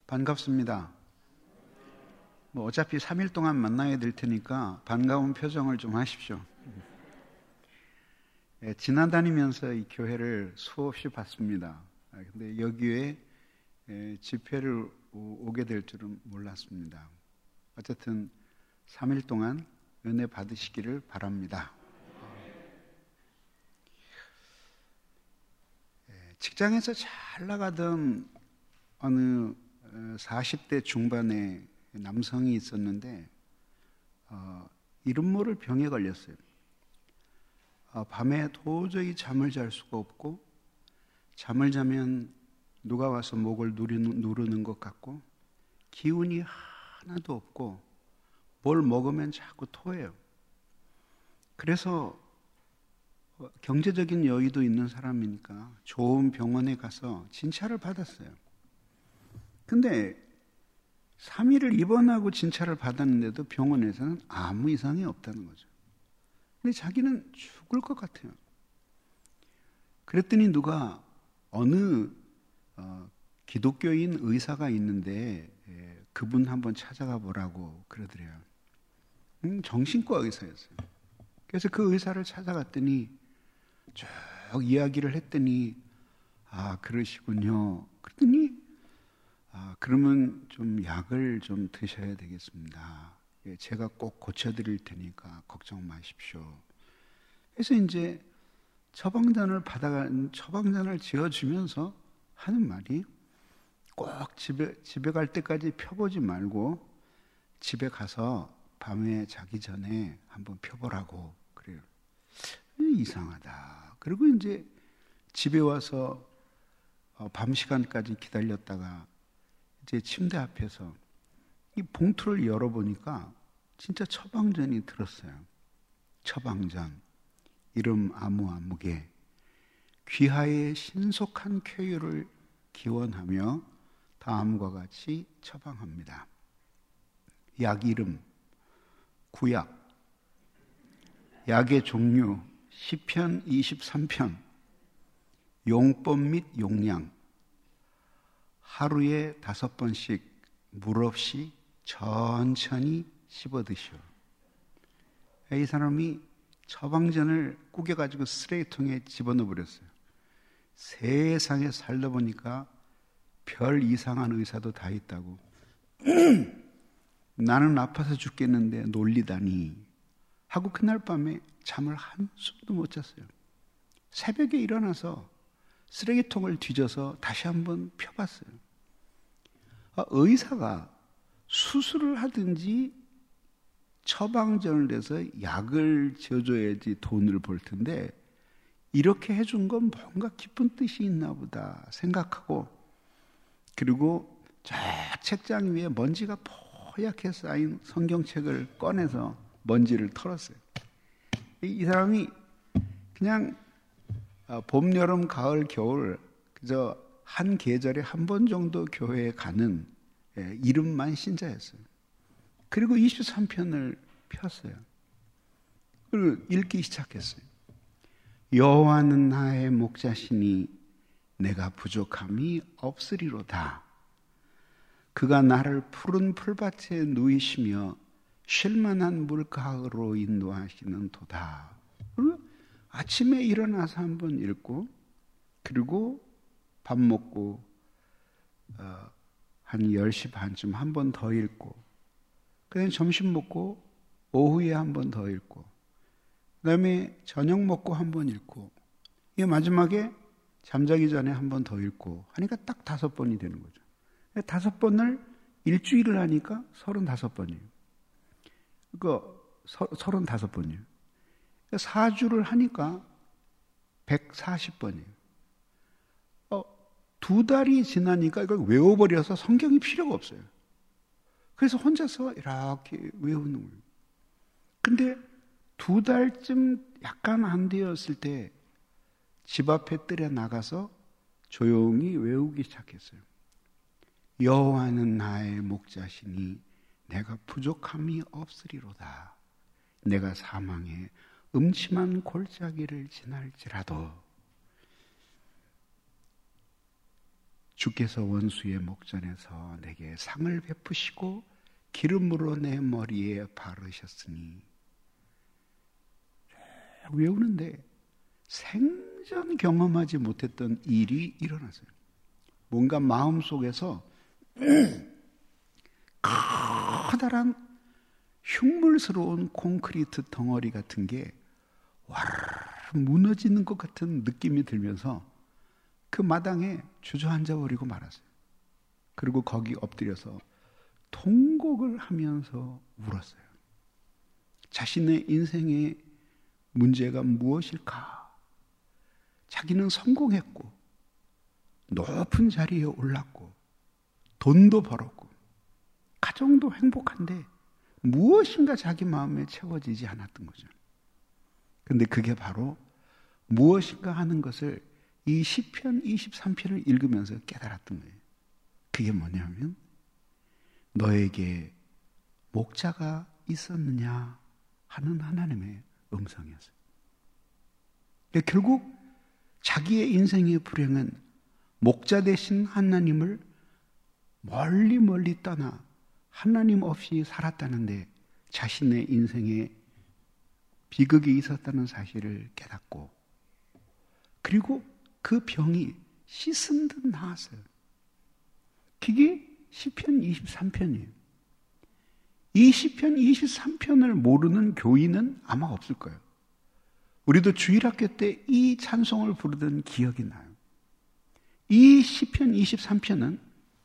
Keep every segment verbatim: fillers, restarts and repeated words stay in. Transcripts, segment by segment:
반갑습니다. 뭐 어차피 삼 일 동안 만나야 될 테니까 반가운 표정을 좀 하십시오. 예, 지나다니면서 이 교회를 수없이 봤습니다. 근데 여기에 예, 집회를 오, 오게 될 줄은 몰랐습니다. 어쨌든 삼 일 동안 은혜 받으시기를 바랍니다. 예, 직장에서 잘 나가던 어느 사십 대 중반의 남성이 있었는데 어, 이름 모를 병에 걸렸어요. 어, 밤에 도저히 잠을 잘 수가 없고 잠을 자면 누가 와서 목을 누르는, 누르는 것 같고 기운이 하나도 없고 뭘 먹으면 자꾸 토해요. 그래서 어, 경제적인 여유도 있는 사람이니까 좋은 병원에 가서 진찰을 받았어요. 근데 삼 일을 입원하고 진찰을 받았는데도 병원에서는 아무 이상이 없다는 거죠. 근데 자기는 죽을 것 같아요. 그랬더니 누가 어느 어, 기독교인 의사가 있는데 예, 그분 한번 찾아가 보라고 그러더래요. 음, 정신과 의사였어요. 그래서 그 의사를 찾아갔더니 쭉 이야기를 했더니 아 그러시군요. 그랬더니 아, 그러면 좀 약을 좀 드셔야 되겠습니다. 예, 제가 꼭 고쳐드릴 테니까 걱정 마십시오. 그래서 이제 처방전을 받아간, 처방전을 지어주면서 하는 말이 꼭 집에, 집에 갈 때까지 펴보지 말고 집에 가서 밤에 자기 전에 한번 펴보라고 그래요. 이상하다. 그리고 이제 집에 와서 밤 시간까지 기다렸다가 제 침대 앞에서 이 봉투를 열어보니까 진짜 처방전이 들었어요. 처방전, 이름 아무아무개, 귀하의 신속한 쾌유를 기원하며 다음과 같이 처방합니다. 약 이름, 구약, 약의 종류, 시편 이십삼 편, 용법 및 용량, 하루에 다섯 번씩 물 없이 천천히 씹어 드시오. 이 사람이 처방전을 구겨가지고 쓰레기통에 집어넣어 버렸어요. 세상에 살다 보니까 별 이상한 의사도 다 있다고. 나는 아파서 죽겠는데 놀리다니 하고 그날 밤에 잠을 한숨도 못 잤어요. 새벽에 일어나서 쓰레기통을 뒤져서 다시 한번 펴봤어요. 아, 의사가 수술을 하든지 처방전을 내서 약을 지어줘야지 돈을 벌 텐데 이렇게 해준 건 뭔가 깊은 뜻이 있나 보다 생각하고 그리고 저 책장 위에 먼지가 뽀얗게 쌓인 성경책을 꺼내서 먼지를 털었어요. 이 사람이 그냥 봄, 여름, 가을, 겨울 그저 한 계절에 한 번 정도 교회에 가는 이름만 신자였어요. 그리고 이십삼 편을 폈어요. 그리고 읽기 시작했어요. 여호와는 나의 목자시니 내가 부족함이 없으리로다. 그가 나를 푸른 풀밭에 누이시며 쉴만한 물가로 인도하시는 도다. 그리고 아침에 일어나서 한번 읽고 그리고 밥 먹고 어, 한 열 시 반쯤 한 번 더 읽고 그 다음에 점심 먹고 오후에 한 번 더 읽고 그 다음에 저녁 먹고 한 번 읽고 이게 마지막에 잠자기 전에 한 번 더 읽고 하니까 딱 다섯 번이 되는 거죠. 다섯 번을 일주일을 하니까 서른다섯 번이에요. 그러니까 서른다섯 번이에요. 사 주를 하니까 백사십 번이에요. 어, 두 달이 지나니까 이걸 외워버려서 성경이 필요가 없어요. 그래서 혼자서 이렇게 외우는 거예요. 근데 두 달쯤 약간 안 되었을 때 집 앞에 뜰에 나가서 조용히 외우기 시작했어요. 여호와는 나의 목자시니 내가 부족함이 없으리로다. 내가 사망의 음침한 골짜기를 지날지라도 주께서 원수의 목전에서 내게 상을 베푸시고 기름으로 내 머리에 바르셨으니. 외우는데 생전 경험하지 못했던 일이 일어났어요. 뭔가 마음속에서 커다란 흉물스러운 콘크리트 덩어리 같은 게 와르르 무너지는 것 같은 느낌이 들면서 그 마당에 주저앉아 버리고 말았어요. 그리고 거기 엎드려서 통곡을 하면서 울었어요. 자신의 인생의 문제가 무엇일까? 자기는 성공했고 높은 자리에 올랐고 돈도 벌었고 가정도 행복한데 무엇인가 자기 마음에 채워지지 않았던 거죠. 그런데 그게 바로 무엇인가 하는 것을 이 시편 이십삼 편을 읽으면서 깨달았던 거예요. 그게 뭐냐면 너에게 목자가 있었느냐 하는 하나님의 음성이었어요. 결국 자기의 인생의 불행은 목자 되신 하나님을 멀리 멀리 떠나 하나님 없이 살았다는데 자신의 인생에 비극이 있었다는 사실을 깨닫고 그리고 그 병이 씻은 듯 나았어요. 그게 시편 이십삼 편이에요. 이 시편 이십삼 편을 모르는 교인은 아마 없을 거예요. 우리도 주일학교 때 이 찬송을 부르던 기억이 나요. 이 시편 이십삼 편은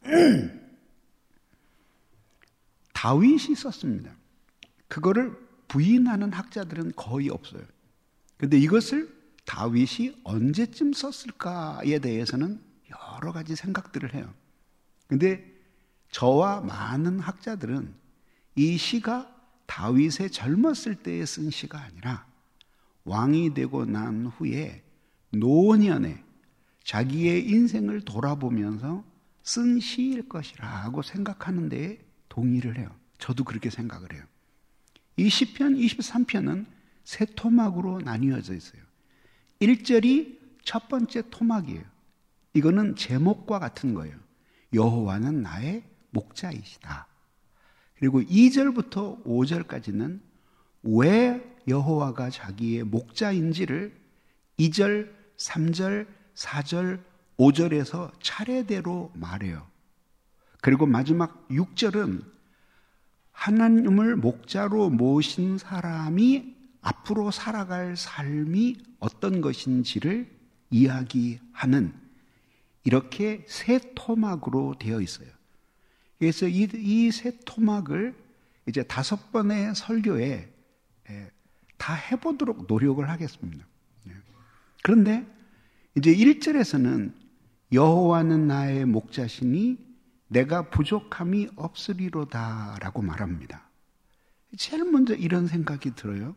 다윗이 썼습니다. 그거를 부인하는 학자들은 거의 없어요. 그런데 이것을 다윗이 언제쯤 썼을까에 대해서는 여러 가지 생각들을 해요. 그런데 저와 많은 학자들은 이 시가 다윗의 젊었을 때에 쓴 시가 아니라 왕이 되고 난 후에 노년에 자기의 인생을 돌아보면서 쓴 시일 것이라고 생각하는 데에 동의를 해요. 저도 그렇게 생각을 해요. 이 시편 이십삼 편은 세 토막으로 나뉘어져 있어요. 일 절이 첫 번째 토막이에요. 이거는 제목과 같은 거예요. 여호와는 나의 목자이시다. 그리고 이 절부터 오 절까지는 왜 여호와가 자기의 목자인지를 이 절, 삼 절, 사 절, 오 절에서 차례대로 말해요. 그리고 마지막 육 절은 하나님을 목자로 모신 사람이 앞으로 살아갈 삶이 어떤 것인지를 이야기하는 이렇게 세 토막으로 되어 있어요. 그래서 이 세 토막을 이제 다섯 번의 설교에 다 해보도록 노력을 하겠습니다. 그런데 이제 일 절에서는 여호와는 나의 목자시니 내가 부족함이 없으리로다 라고 말합니다. 제일 먼저 이런 생각이 들어요.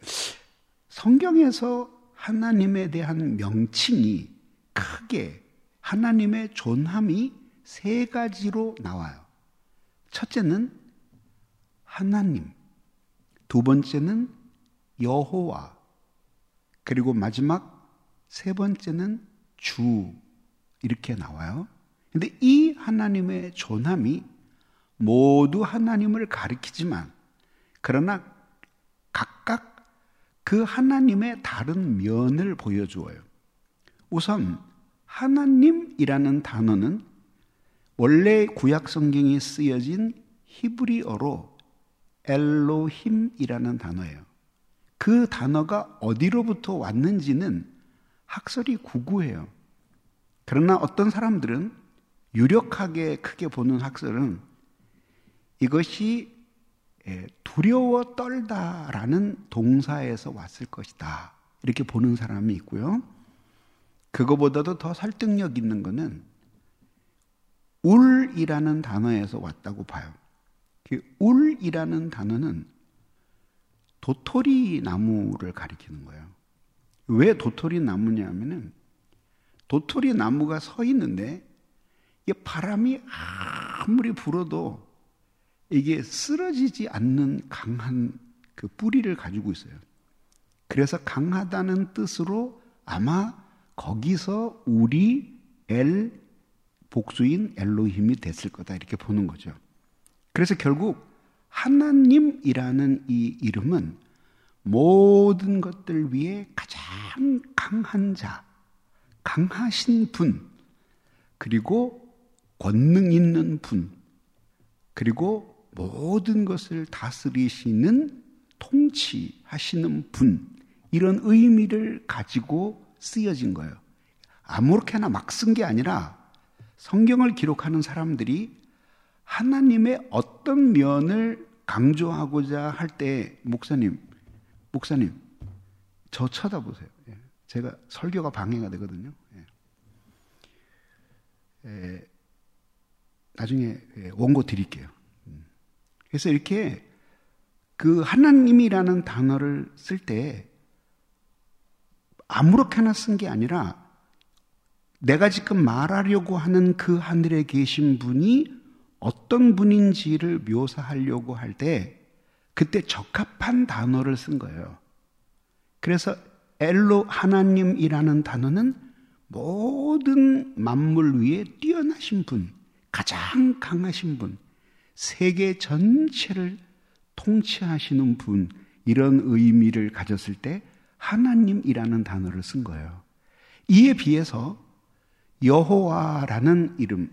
성경에서 하나님에 대한 명칭이 크게 하나님의 존함이 세 가지로 나와요. 첫째는 하나님, 두 번째는 여호와, 그리고 마지막 세 번째는 주 이렇게 나와요. 그런데 이 하나님의 존함이 모두 하나님을 가리키지만 그러나 각각 그 하나님의 다른 면을 보여주어요. 우선 하나님이라는 단어는 원래 구약 성경에 쓰여진 히브리어로 엘로힘이라는 단어예요. 그 단어가 어디로부터 왔는지는 학설이 구구해요. 그러나 어떤 사람들은 유력하게 크게 보는 학설은 이것이 두려워 떨다라는 동사에서 왔을 것이다 이렇게 보는 사람이 있고요. 그거보다도 더 설득력 있는 것은 울이라는 단어에서 왔다고 봐요. 그 울이라는 단어는 도토리 나무를 가리키는 거예요. 왜 도토리 나무냐면은 도토리 나무가 서 있는데 이게 바람이 아무리 불어도 이게 쓰러지지 않는 강한 그 뿌리를 가지고 있어요. 그래서 강하다는 뜻으로 아마 거기서 우리 엘 복수인 엘로힘이 됐을 거다 이렇게 보는 거죠. 그래서 결국 하나님이라는 이 이름은 모든 것들 위에 가장 강한 자, 강하신 분, 그리고 권능 있는 분, 그리고 모든 것을 다스리시는 통치하시는 분, 이런 의미를 가지고 쓰여진 거예요. 아무렇게나 막 쓴 게 아니라 성경을 기록하는 사람들이 하나님의 어떤 면을 강조하고자 할 때, 목사님, 목사님, 저 쳐다보세요. 제가 설교가 방해가 되거든요. 에, 나중에 원고 드릴게요. 그래서 이렇게 그 하나님이라는 단어를 쓸 때 아무렇게나 쓴 게 아니라 내가 지금 말하려고 하는 그 하늘에 계신 분이 어떤 분인지를 묘사하려고 할 때 그때 적합한 단어를 쓴 거예요. 그래서 엘로 하나님이라는 단어는 모든 만물 위에 뛰어나신 분, 가장 강하신 분, 세계 전체를 통치하시는 분, 이런 의미를 가졌을 때 하나님이라는 단어를 쓴 거예요. 이에 비해서 여호와라는 이름,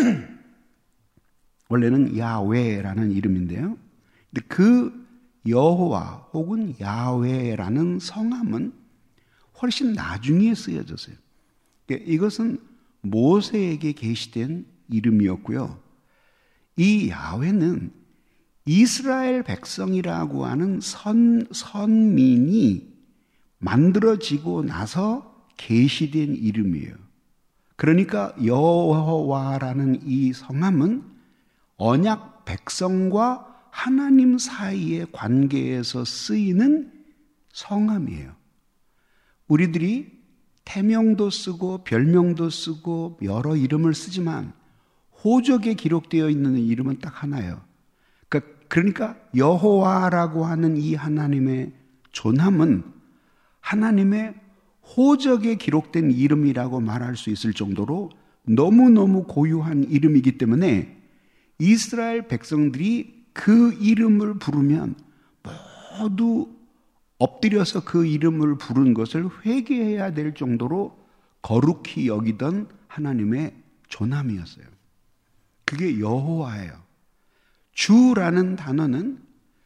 원래는 야훼라는 이름인데요. 근데 그 여호와 혹은 야훼라는 성함은 훨씬 나중에 쓰여졌어요. 이것은 모세에게 계시된 이름이었고요. 이 야훼는 이스라엘 백성이라고 하는 선, 선민이 만들어지고 나서 계시된 이름이에요. 그러니까 여호와라는 이 성함은 언약 백성과 하나님 사이의 관계에서 쓰이는 성함이에요. 우리들이 태명도 쓰고 별명도 쓰고 여러 이름을 쓰지만 호적에 기록되어 있는 이름은 딱 하나예요. 그러니까 여호와라고 하는 이 하나님의 존함은 하나님의 호적에 기록된 이름이라고 말할 수 있을 정도로 너무너무 고유한 이름이기 때문에 이스라엘 백성들이 그 이름을 부르면 모두 엎드려서 그 이름을 부른 것을 회개해야 될 정도로 거룩히 여기던 하나님의 존함이었어요. 그게 여호와예요. 주라는 단어는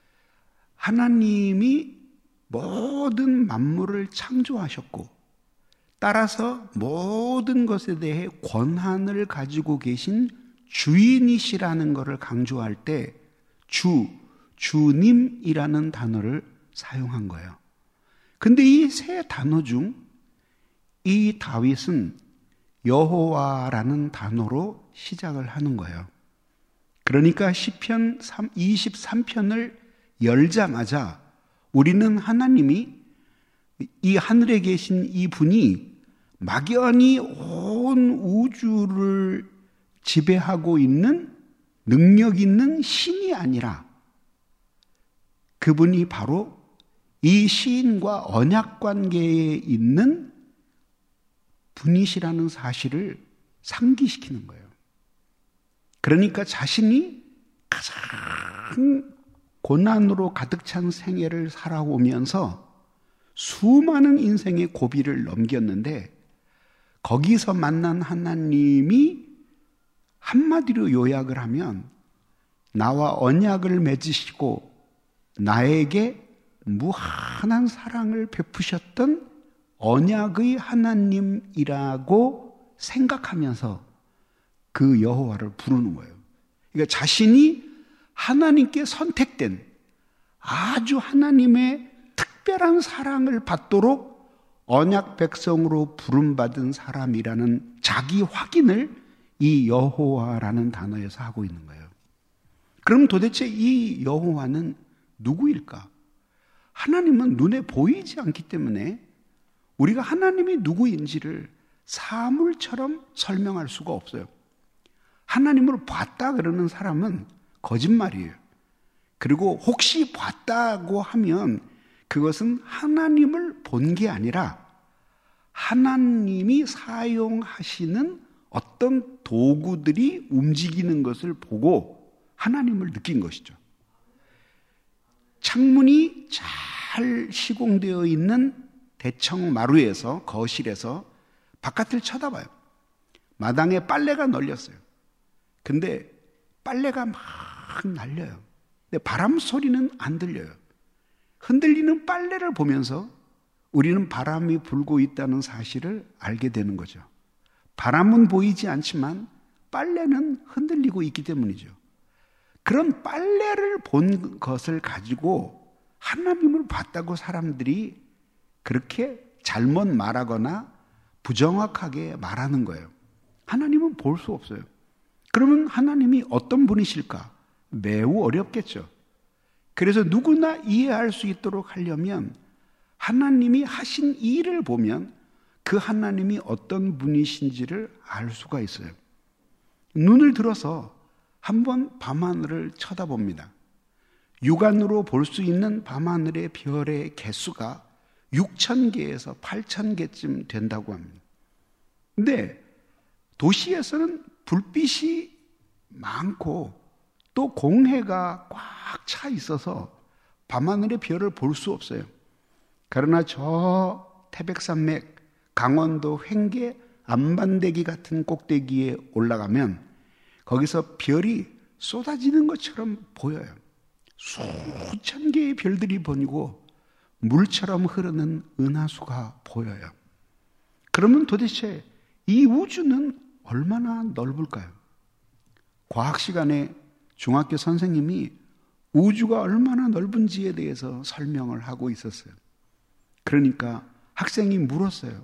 하나님이 모든 만물을 창조하셨고 따라서 모든 것에 대해 권한을 가지고 계신 주인이시라는 것을 강조할 때 주, 주님이라는 단어를 사용한 거예요. 근데 이 세 단어 중 이 다윗은 여호와라는 단어로 시작을 하는 거예요. 그러니까 시편 이십삼 편을 열자마자 우리는 하나님이 이 하늘에 계신 이 분이 막연히 온 우주를 지배하고 있는 능력 있는 신이 아니라 그분이 바로 이 시인과 언약 관계에 있는 분이시라는 사실을 상기시키는 거예요. 그러니까 자신이 가장 고난으로 가득 찬 생애를 살아오면서 수많은 인생의 고비를 넘겼는데 거기서 만난 하나님이 한마디로 요약을 하면 나와 언약을 맺으시고 나에게 무한한 사랑을 베푸셨던 언약의 하나님이라고 생각하면서 그 여호와를 부르는 거예요. 그러니까 자신이 하나님께 선택된 아주 하나님의 특별한 사랑을 받도록 언약 백성으로 부름받은 사람이라는 자기 확인을 이 여호와라는 단어에서 하고 있는 거예요. 그럼 도대체 이 여호와는 누구일까? 하나님은 눈에 보이지 않기 때문에 우리가 하나님이 누구인지를 사물처럼 설명할 수가 없어요. 하나님을 봤다 그러는 사람은 거짓말이에요. 그리고 혹시 봤다고 하면 그것은 하나님을 본 게 아니라 하나님이 사용하시는 어떤 도구들이 움직이는 것을 보고 하나님을 느낀 것이죠. 창문이 잘 시공되어 있는 대청 마루에서, 거실에서 바깥을 쳐다봐요. 마당에 빨래가 널렸어요. 근데 빨래가 막 날려요. 근데 바람 소리는 안 들려요. 흔들리는 빨래를 보면서 우리는 바람이 불고 있다는 사실을 알게 되는 거죠. 바람은 보이지 않지만 빨래는 흔들리고 있기 때문이죠. 그런 빨래를 본 것을 가지고 하나님을 봤다고 사람들이 그렇게 잘못 말하거나 부정확하게 말하는 거예요. 하나님은 볼 수 없어요. 그러면 하나님이 어떤 분이실까? 매우 어렵겠죠. 그래서 누구나 이해할 수 있도록 하려면 하나님이 하신 일을 보면 그 하나님이 어떤 분이신지를 알 수가 있어요. 눈을 들어서 한번 밤하늘을 쳐다봅니다. 육안으로 볼 수 있는 밤하늘의 별의 개수가 육천 개에서 팔천 개쯤 된다고 합니다. 근데 도시에서는 불빛이 많고 또 공해가 꽉 차 있어서 밤하늘의 별을 볼 수 없어요. 그러나 저 태백산맥, 강원도 횡계 안반대기 같은 꼭대기에 올라가면 거기서 별이 쏟아지는 것처럼 보여요. 수천 개의 별들이 보이고 물처럼 흐르는 은하수가 보여요. 그러면 도대체 이 우주는 얼마나 넓을까요? 과학 시간에 중학교 선생님이 우주가 얼마나 넓은지에 대해서 설명을 하고 있었어요. 그러니까 학생이 물었어요.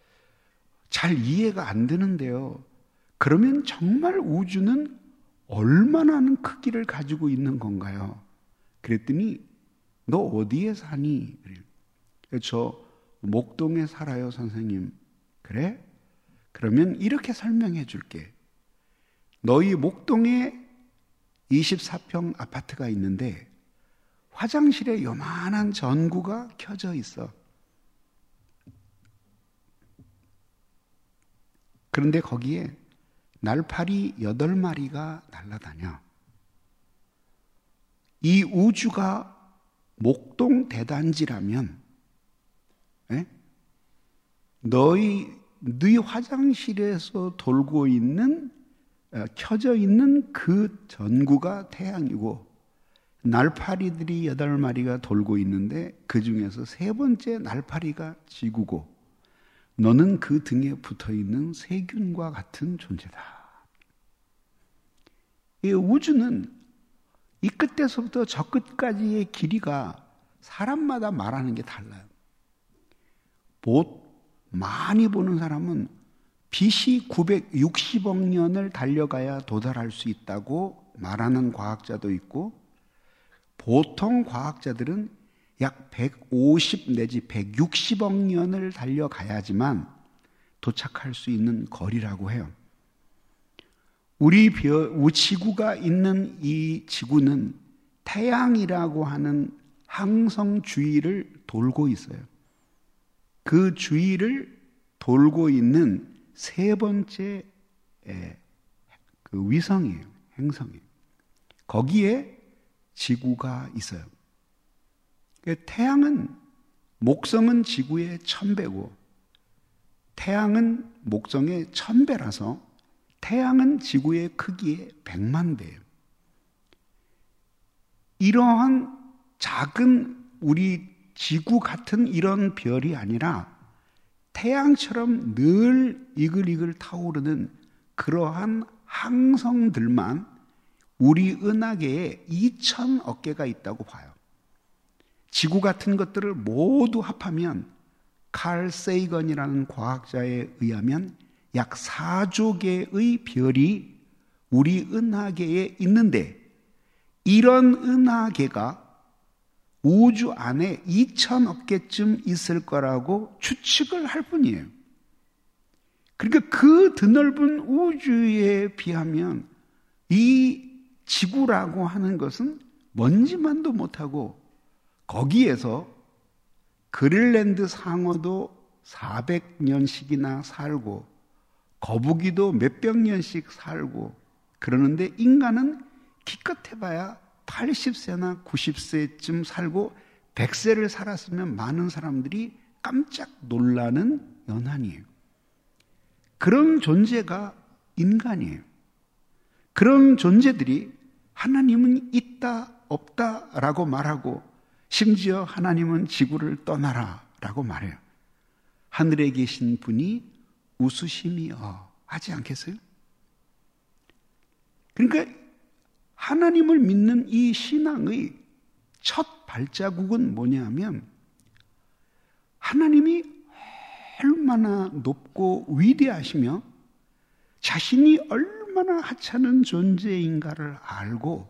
잘 이해가 안 되는데요. 그러면 정말 우주는 얼마나 크기를 가지고 있는 건가요? 그랬더니 너 어디에 사니? 저 목동에 살아요, 선생님. 그래? 그러면 이렇게 설명해 줄게. 너희 목동에 이십사 평 아파트가 있는데 화장실에 요만한 전구가 켜져 있어. 그런데 거기에 날파리 여덟 마리가 날아다녀. 이 우주가 목동 대단지라면 에? 너희 너희 화장실에서 돌고 있는 켜져 있는 그 전구가 태양이고 날파리들이 여덟 마리가 돌고 있는데 그 중에서 세 번째 날파리가 지구고 너는 그 등에 붙어있는 세균과 같은 존재다. 이 우주는 이 끝에서부터 저 끝까지의 길이가 사람마다 말하는 게 달라요. 못 많이 보는 사람은 비씨 구백육십억 년을 달려가야 도달할 수 있다고 말하는 과학자도 있고 보통 과학자들은 약 백오십 내지 백육십억 년을 달려가야지만 도착할 수 있는 거리라고 해요. 우리 지구가 있는 이 지구는 태양이라고 하는 항성 주위를 돌고 있어요. 그 주위를 돌고 있는 세 번째 그 위성이에요. 행성이에요. 거기에 지구가 있어요. 태양은 목성은 지구의 천 배고 태양은 목성의 천 배라서 태양은 지구의 크기의 백만 배예요. 이러한 작은 우리 지구 같은 이런 별이 아니라 태양처럼 늘 이글이글 타오르는 그러한 항성들만 우리 은하계에 이천억 개가 있다고 봐요. 지구 같은 것들을 모두 합하면 칼 세이건이라는 과학자에 의하면 약 사조 개의 별이 우리 은하계에 있는데 이런 은하계가 우주 안에 이천억 개쯤 있을 거라고 추측을 할 뿐이에요. 그러니까 그 드넓은 우주에 비하면 이 지구라고 하는 것은 먼지만도 못하고 거기에서 그린란드 상어도 사백 년씩이나 살고 거북이도 몇백 년씩 살고 그러는데 인간은 기껏해봐야 팔십 세나 구십 세쯤 살고 백 세를 살았으면 많은 사람들이 깜짝 놀라는 연한이에요. 그런 존재가 인간이에요. 그런 존재들이 하나님은 있다 없다라고 말하고 심지어 하나님은 지구를 떠나라라고 말해요. 하늘에 계신 분이 웃으심이여 하지 않겠어요? 그러니까 하나님을 믿는 이 신앙의 첫 발자국은 뭐냐면 하나님이 얼마나 높고 위대하시며 자신이 얼마나 하찮은 존재인가를 알고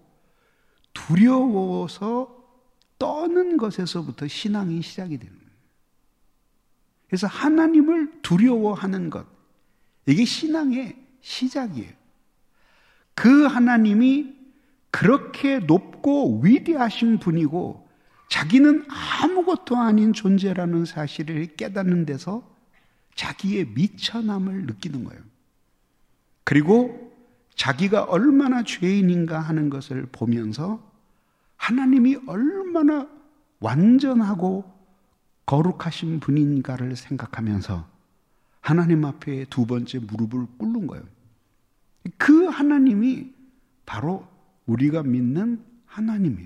두려워서 떠는 것에서부터 신앙이 시작이 되는 거예요. 그래서 하나님을 두려워하는 것, 이게 신앙의 시작이에요. 그 하나님이 그렇게 높고 위대하신 분이고 자기는 아무것도 아닌 존재라는 사실을 깨닫는 데서 자기의 미천함을 느끼는 거예요. 그리고 자기가 얼마나 죄인인가 하는 것을 보면서 하나님이 얼마나 완전하고 거룩하신 분인가를 생각하면서 하나님 앞에 두 번째 무릎을 꿇는 거예요. 그 하나님이 바로 우리가 믿는 하나님이에요.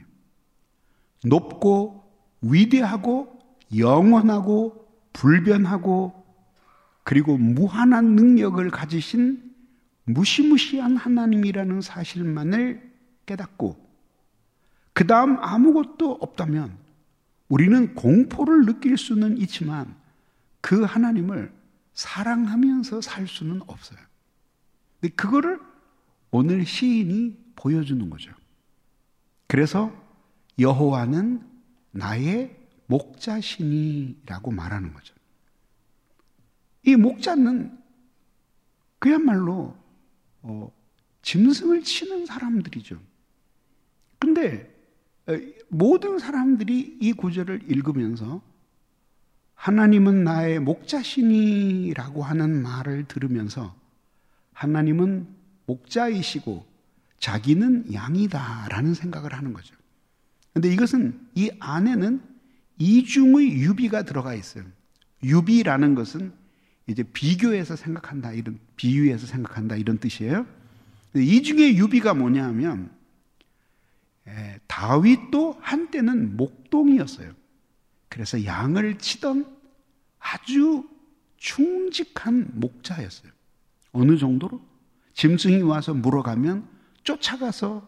높고 위대하고 영원하고 불변하고 그리고 무한한 능력을 가지신 무시무시한 하나님이라는 사실만을 깨닫고 그 다음 아무것도 없다면 우리는 공포를 느낄 수는 있지만 그 하나님을 사랑하면서 살 수는 없어요. 근데 그거를 오늘 시인이 보여주는 거죠. 그래서 여호와는 나의 목자시니라고 말하는 거죠. 이 목자는 그야말로 어, 짐승을 치는 사람들이죠. 근데 모든 사람들이 이 구절을 읽으면서 하나님은 나의 목자시니라고 하는 말을 들으면서 하나님은 목자이시고 자기는 양이다라는 생각을 하는 거죠. 근데 이것은 이 안에는 이중의 유비가 들어가 있어요. 유비라는 것은 이제 비교해서 생각한다, 이런, 비유해서 생각한다, 이런 뜻이에요. 이중의 유비가 뭐냐 하면, 에, 다윗도 한때는 목동이었어요. 그래서 양을 치던 아주 충직한 목자였어요. 어느 정도로? 짐승이 와서 물어가면 쫓아가서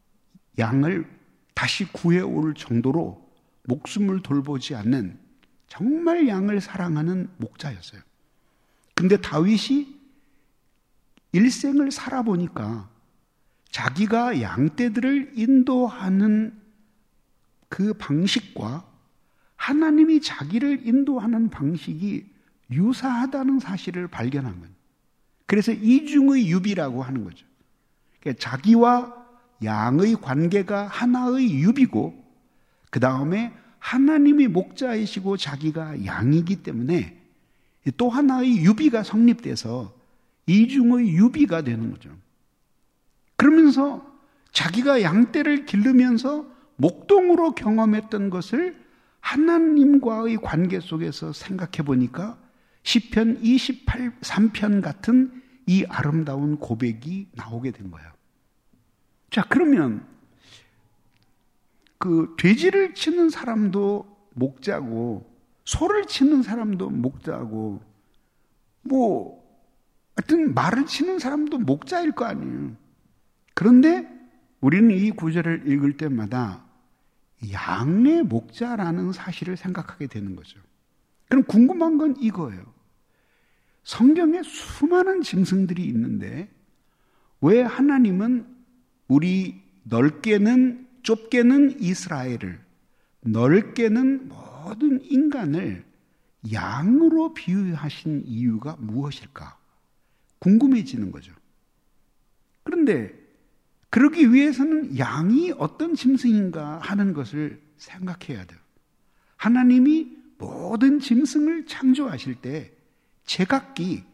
양을 다시 구해올 정도로 목숨을 돌보지 않는 정말 양을 사랑하는 목자였어요. 근데 다윗이 일생을 살아보니까 자기가 양떼들을 인도하는 그 방식과 하나님이 자기를 인도하는 방식이 유사하다는 사실을 발견한 거예요. 그래서 이중의 유비라고 하는 거죠. 그러니까 자기와 양의 관계가 하나의 유비고 그 다음에 하나님이 목자이시고 자기가 양이기 때문에 또 하나의 유비가 성립돼서 이중의 유비가 되는 거죠. 그러면서 자기가 양떼를 기르면서 목동으로 경험했던 것을 하나님과의 관계 속에서 생각해 보니까 시편 이십삼 편 같은 이 아름다운 고백이 나오게 된 거예요. 자, 그러면 그 돼지를 치는 사람도 목자고 소를 치는 사람도 목자고 뭐 하여튼 말을 치는 사람도 목자일 거 아니에요. 그런데 우리는 이 구절을 읽을 때마다 양의 목자라는 사실을 생각하게 되는 거죠. 그럼 궁금한 건 이거예요. 성경에 수많은 짐승들이 있는데 왜 하나님은 우리 넓게는 좁게는 이스라엘을 넓게는 모든 인간을 양으로 비유하신 이유가 무엇일까? 궁금해지는 거죠. 그런데 그러기 위해서는 양이 어떤 짐승인가 하는 것을 생각해야 돼요. 하나님이 모든 짐승을 창조하실 때 제각기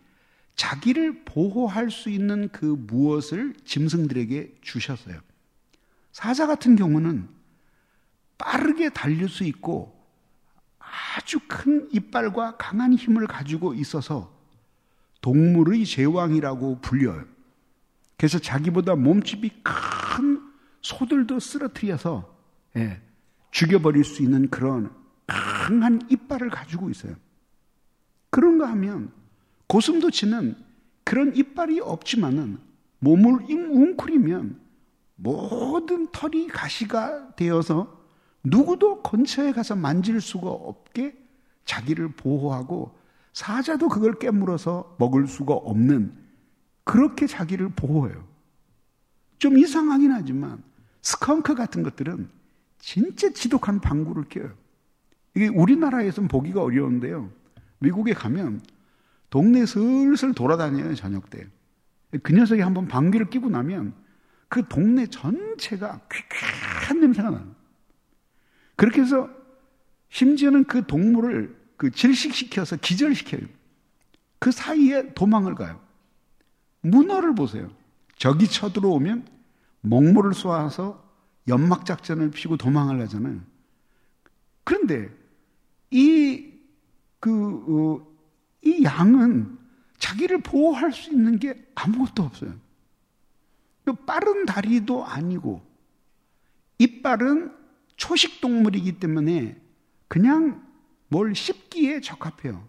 자기를 보호할 수 있는 그 무엇을 짐승들에게 주셨어요. 사자 같은 경우는 빠르게 달릴 수 있고 아주 큰 이빨과 강한 힘을 가지고 있어서 동물의 제왕이라고 불려요. 그래서 자기보다 몸집이 큰 소들도 쓰러뜨려서 예, 죽여버릴 수 있는 그런 강한 이빨을 가지고 있어요. 그런가 하면 고슴도치는 그런 이빨이 없지만은 몸을 웅크리면 모든 털이 가시가 되어서 누구도 근처에 가서 만질 수가 없게 자기를 보호하고 사자도 그걸 깨물어서 먹을 수가 없는 그렇게 자기를 보호해요. 좀 이상하긴 하지만 스컹크 같은 것들은 진짜 지독한 방구를 껴요. 이게 우리나라에서는 보기가 어려운데요. 미국에 가면 동네 슬슬 돌아다녀요, 저녁 때. 그 녀석이 한번 방귀를 끼고 나면 그 동네 전체가 퀴퀴한 냄새가 나요. 그렇게 해서 심지어는 그 동물을 그 질식시켜서 기절시켜요. 그 사이에 도망을 가요. 문어를 보세요. 적이 쳐들어오면 먹물을 쏘아서 연막작전을 피고 도망을 하잖아요. 그런데 이, 그, 어, 이 양은 자기를 보호할 수 있는 게 아무것도 없어요. 빠른 다리도 아니고 이빨은 초식동물이기 때문에 그냥 뭘 씹기에 적합해요.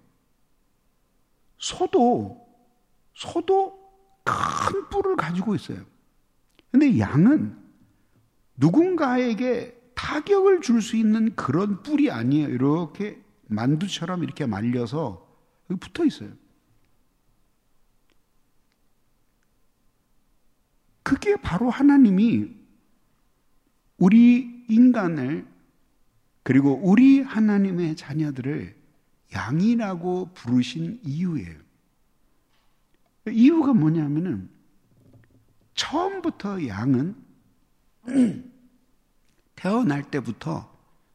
소도 소도 큰 뿔을 가지고 있어요. 근데 양은 누군가에게 타격을 줄 수 있는 그런 뿔이 아니에요. 이렇게 만두처럼 이렇게 말려서 여기 붙어 있어요. 그게 바로 하나님이 우리 인간을 그리고 우리 하나님의 자녀들을 양이라고 부르신 이유예요. 이유가 뭐냐면은 처음부터 양은 태어날 때부터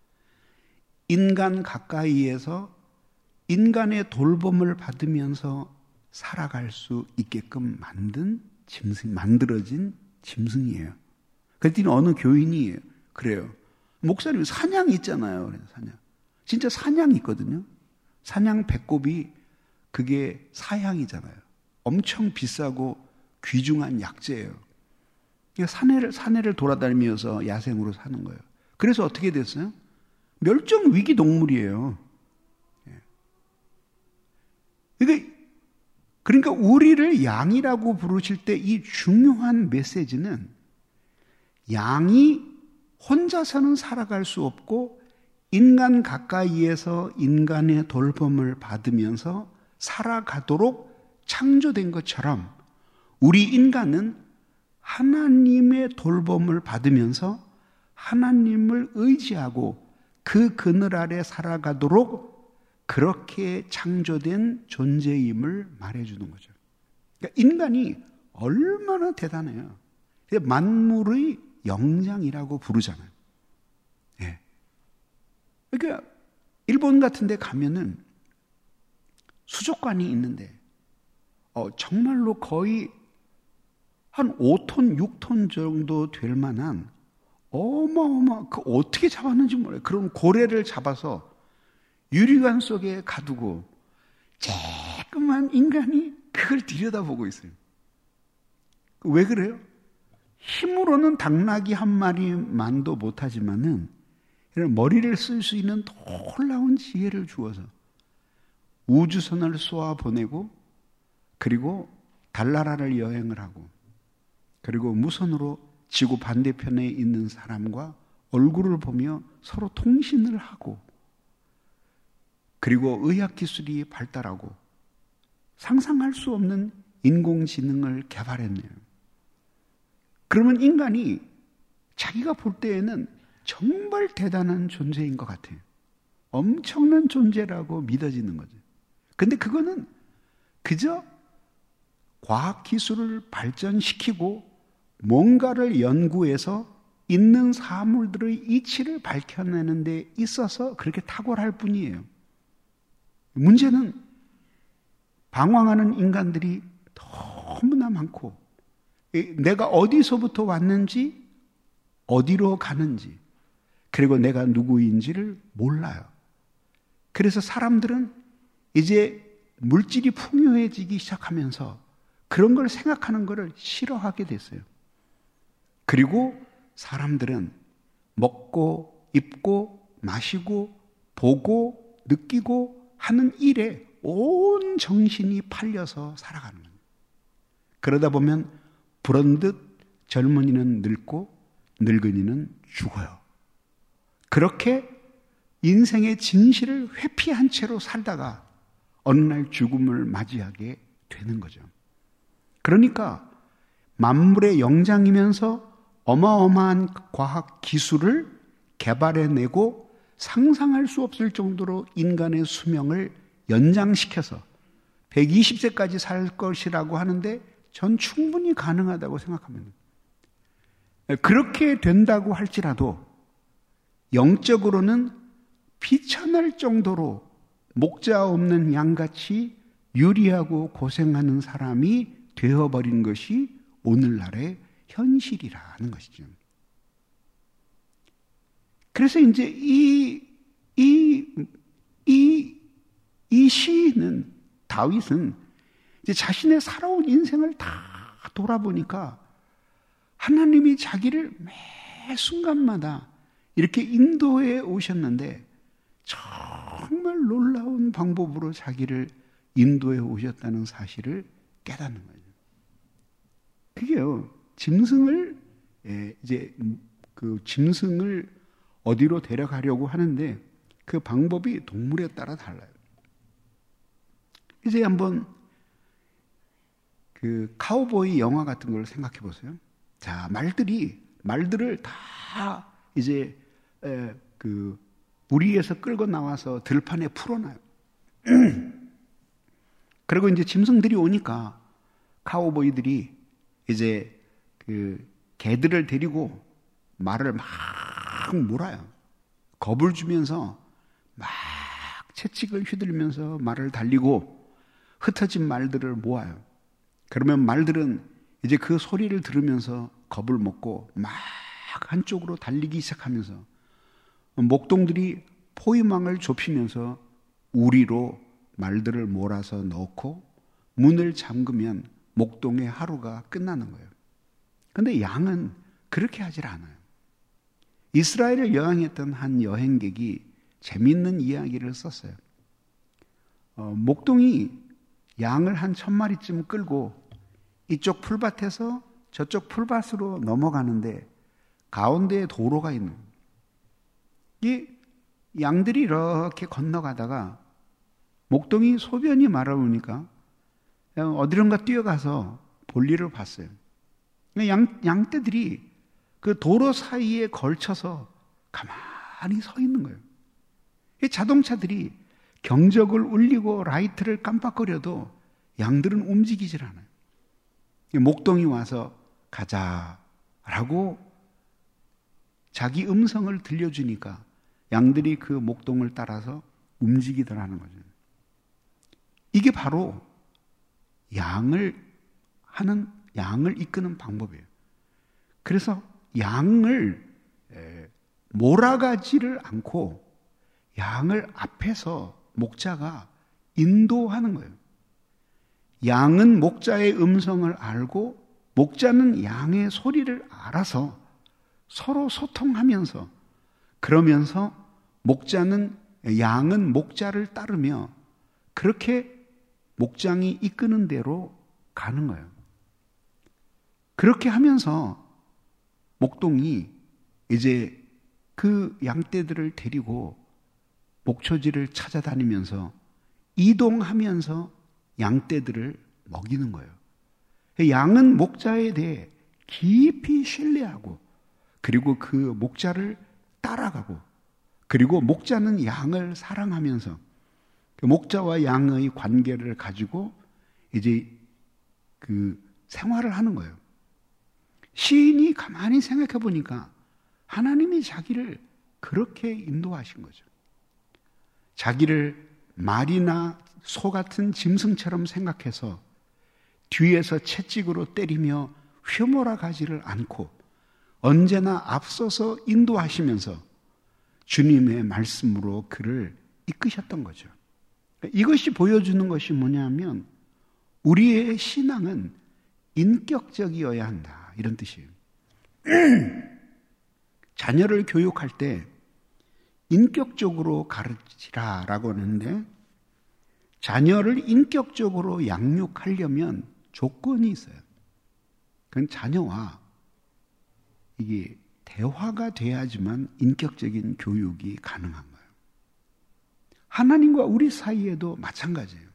인간 가까이에서 인간의 돌봄을 받으면서 살아갈 수 있게끔 만든 짐승, 만들어진 짐승이에요. 그랬더니 어느 교인이 그래요. 목사님 사냥 있잖아요. 그래서 사냥. 진짜 사냥이 있거든요. 사냥 배꼽이 그게 사향이잖아요. 엄청 비싸고 귀중한 약재예요. 사내를, 사내를 돌아다니면서 야생으로 사는 거예요. 그래서 어떻게 됐어요? 멸종 위기 동물이에요. 그러니까 우리를 양이라고 부르실 때 이 중요한 메시지는 양이 혼자서는 살아갈 수 없고 인간 가까이에서 인간의 돌봄을 받으면서 살아가도록 창조된 것처럼 우리 인간은 하나님의 돌봄을 받으면서 하나님을 의지하고 그 그늘 아래 살아가도록 그렇게 창조된 존재임을 말해주는 거죠. 그러니까 인간이 얼마나 대단해요. 만물의 영장이라고 부르잖아요. 예. 그러니까 일본 같은 데 가면은 수족관이 있는데 어, 정말로 거의 한 오 톤, 육 톤 정도 될 만한 어마어마, 그 어떻게 잡았는지 몰라요. 그런 고래를 잡아서 유리관 속에 가두고 조그만 인간이 그걸 들여다보고 있어요. 왜 그래요? 힘으로는 당나귀 한 마리만도 못하지만은 머리를 쓸 수 있는 놀라운 지혜를 주어서 우주선을 쏘아 보내고 그리고 달나라를 여행을 하고 그리고 무선으로 지구 반대편에 있는 사람과 얼굴을 보며 서로 통신을 하고 그리고 의학기술이 발달하고 상상할 수 없는 인공지능을 개발했네요. 그러면 인간이 자기가 볼 때에는 정말 대단한 존재인 것 같아요. 엄청난 존재라고 믿어지는 거죠. 근데 그거는 그저 과학기술을 발전시키고 뭔가를 연구해서 있는 사물들의 이치를 밝혀내는 데 있어서 그렇게 탁월할 뿐이에요. 문제는 방황하는 인간들이 너무나 많고, 내가 어디서부터 왔는지, 어디로 가는지, 그리고 내가 누구인지를 몰라요. 그래서 사람들은 이제 물질이 풍요해지기 시작하면서 그런 걸 생각하는 것을 싫어하게 됐어요. 그리고 사람들은 먹고 입고 마시고 보고 느끼고 하는 일에 온 정신이 팔려서 살아가는 거예요. 그러다 보면 불현듯 젊은이는 늙고 늙은이는 죽어요. 그렇게 인생의 진실을 회피한 채로 살다가 어느 날 죽음을 맞이하게 되는 거죠. 그러니까 만물의 영장이면서 어마어마한 과학 기술을 개발해내고 상상할 수 없을 정도로 인간의 수명을 연장시켜서 백이십 세까지 살 것이라고 하는데 전 충분히 가능하다고 생각합니다. 그렇게 된다고 할지라도 영적으로는 비천할 정도로 목자 없는 양같이 유리하고 고생하는 사람이 되어버린 것이 오늘날의 현실이라는 것이죠. 그래서 이제 이, 이, 이, 이 시인은, 다윗은 이제 자신의 살아온 인생을 다 돌아보니까 하나님이 자기를 매 순간마다 이렇게 인도해 오셨는데 정말 놀라운 방법으로 자기를 인도해 오셨다는 사실을 깨닫는 거예요. 그게요, 짐승을, 이제 그 짐승을 어디로 데려가려고 하는데 그 방법이 동물에 따라 달라요. 이제 한번 그 카우보이 영화 같은 걸 생각해 보세요. 자, 말들이, 말들을 다 이제 에, 그 무리에서 끌고 나와서 들판에 풀어놔요. 그리고 이제 짐승들이 오니까 카우보이들이 이제 그 개들을 데리고 말을 막 몰아요. 겁을 주면서 막 채찍을 휘둘면서 말을 달리고 흩어진 말들을 모아요. 그러면 말들은 이제 그 소리를 들으면서 겁을 먹고 막 한쪽으로 달리기 시작하면서 목동들이 포위망을 좁히면서 우리로 말들을 몰아서 넣고 문을 잠그면 목동의 하루가 끝나는 거예요. 그런데 양은 그렇게 하질 않아요. 이스라엘을 여행했던 한 여행객이 재미있는 이야기를 썼어요. 어, 목동이 양을 한 천 마리쯤 끌고 이쪽 풀밭에서 저쪽 풀밭으로 넘어가는데 가운데에 도로가 있는 거예요. 이 양들이 이렇게 건너가다가 목동이 소변이 마려우니까 어디론가 뛰어가서 볼일을 봤어요. 양, 양떼들이 그 도로 사이에 걸쳐서 가만히 서 있는 거예요. 이 자동차들이 경적을 울리고 라이트를 깜빡거려도 양들은 움직이질 않아요. 목동이 와서 가자라고 자기 음성을 들려주니까 양들이 그 목동을 따라서 움직이더라는 거죠. 이게 바로 양을 하는, 양을 이끄는 방법이에요. 그래서 양을 몰아가지를 않고 양을 앞에서 목자가 인도하는 거예요. 양은 목자의 음성을 알고 목자는 양의 소리를 알아서 서로 소통하면서, 그러면서 목자는, 양은 목자를 따르며 그렇게 목장이 이끄는 대로 가는 거예요. 그렇게 하면서 목동이 이제 그 양떼들을 데리고 목초지를 찾아다니면서 이동하면서 양떼들을 먹이는 거예요. 양은 목자에 대해 깊이 신뢰하고 그리고 그 목자를 따라가고, 그리고 목자는 양을 사랑하면서 그 목자와 양의 관계를 가지고 이제 그 생활을 하는 거예요. 시인이 가만히 생각해 보니까 하나님이 자기를 그렇게 인도하신 거죠. 자기를 말이나 소 같은 짐승처럼 생각해서 뒤에서 채찍으로 때리며 휘몰아 가지를 않고 언제나 앞서서 인도하시면서 주님의 말씀으로 그를 이끄셨던 거죠. 이것이 보여주는 것이 뭐냐면 우리의 신앙은 인격적이어야 한다, 이런 뜻이에요. 자녀를 교육할 때 인격적으로 가르치라라고 하는데, 자녀를 인격적으로 양육하려면 조건이 있어요. 그건 자녀와 이게 대화가 돼야지만 인격적인 교육이 가능한 거예요. 하나님과 우리 사이에도 마찬가지예요.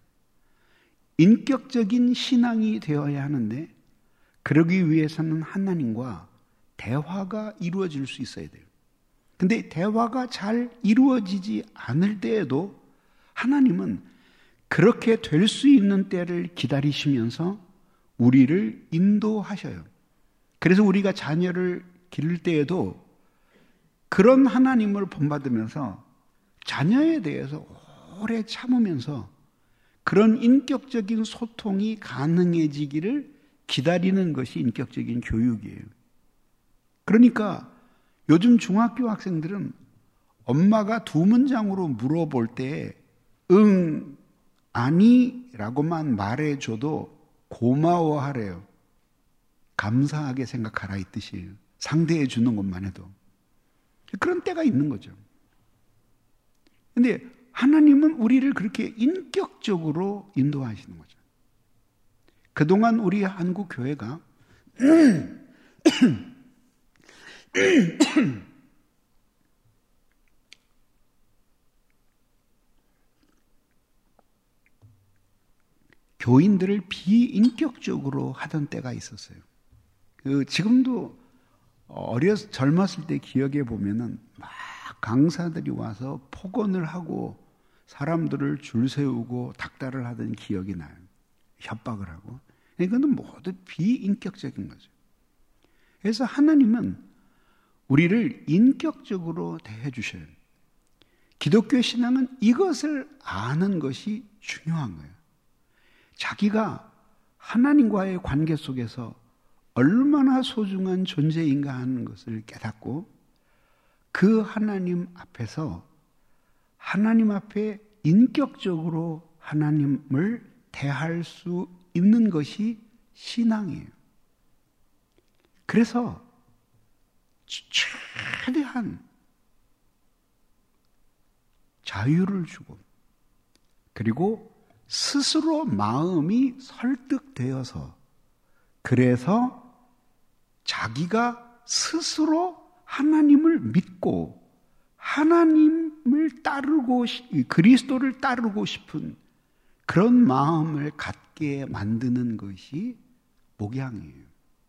인격적인 신앙이 되어야 하는데, 그러기 위해서는 하나님과 대화가 이루어질 수 있어야 돼요. 근데 대화가 잘 이루어지지 않을 때에도 하나님은 그렇게 될 수 있는 때를 기다리시면서 우리를 인도하셔요. 그래서 우리가 자녀를 기를 때에도 그런 하나님을 본받으면서 자녀에 대해서 오래 참으면서 그런 인격적인 소통이 가능해지기를 기다리는 것이 인격적인 교육이에요. 그러니까 요즘 중학교 학생들은 엄마가 두 문장으로 물어볼 때 응, 아니 라고만 말해줘도 고마워하래요. 감사하게 생각하라, 이 뜻이에요. 상대해 주는 것만 해도. 그런 때가 있는 거죠. 근데 하나님은 우리를 그렇게 인격적으로 인도하시는 거죠. 그동안 우리 한국 교회가 교인들을 비인격적으로 하던 때가 있었어요. 그 지금도 어려서 젊었을 때 기억해 보면은 막 강사들이 와서 폭언을 하고 사람들을 줄 세우고 닥달을 하던 기억이 나요. 협박을 하고. 이거는 모두 비인격적인 거죠. 그래서 하나님은 우리를 인격적으로 대해 주셔요. 기독교 신앙은 이것을 아는 것이 중요한 거예요. 자기가 하나님과의 관계 속에서 얼마나 소중한 존재인가 하는 것을 깨닫고 그 하나님 앞에서 하나님 앞에 인격적으로 하나님을 대할 수 있는 것이 신앙이에요. 그래서 최대한 자유를 주고 그리고 스스로 마음이 설득되어서 그래서 자기가 스스로 하나님을 믿고 하나님을 따르고 그리스도를 따르고 싶은 그런 마음을 갖게 만드는 것이 목양이에요.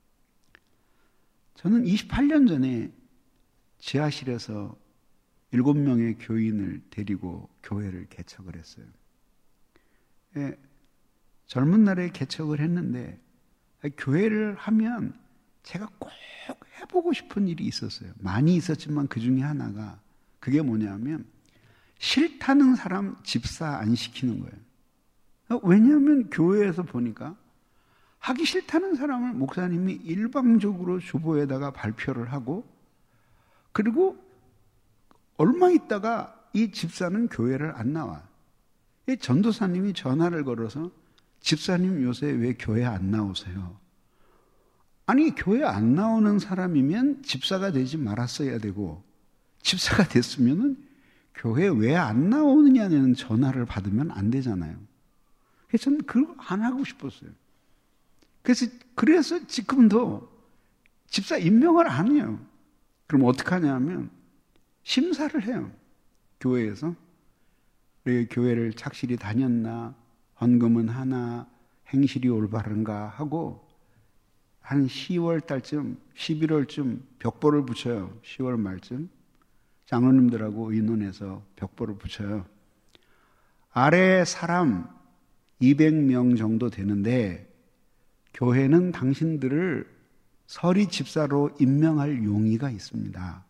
저는 이십팔 년 전에 지하실에서 일곱 명의 교인을 데리고 교회를 개척을 했어요. 예, 젊은 날에 개척을 했는데 교회를 하면 제가 꼭 해보고 싶은 일이 있었어요. 많이 있었지만 그 중에 하나가 그게 뭐냐면 싫다는 사람 집사 안 시키는 거예요. 왜냐하면 교회에서 보니까 하기 싫다는 사람을 목사님이 일방적으로 주보에다가 발표를 하고 그리고 얼마 있다가 이 집사는 교회를 안 나와. 이 전도사님이 전화를 걸어서 집사님 요새 왜 교회 안 나오세요? 아니 교회 안 나오는 사람이면 집사가 되지 말았어야 되고 집사가 됐으면은 교회 왜 안 나오느냐는 전화를 받으면 안 되잖아요. 그래서 저는 그걸 안 하고 싶었어요. 그래서 그래서 지금도 집사 임명을 안 해요. 그럼 어떻게 하냐면 심사를 해요. 교회에서 우리 교회를 착실히 다녔나, 헌금은 하나, 행실이 올바른가 하고 한 시월 달쯤, 십일월쯤 벽보를 붙여요. 시월 말쯤 장로님들하고 의논해서 벽보를 붙여요. 아래 사람 이백 명 정도 되는데 교회는 당신들을 서리 집사로 임명할 용의가 있습니다.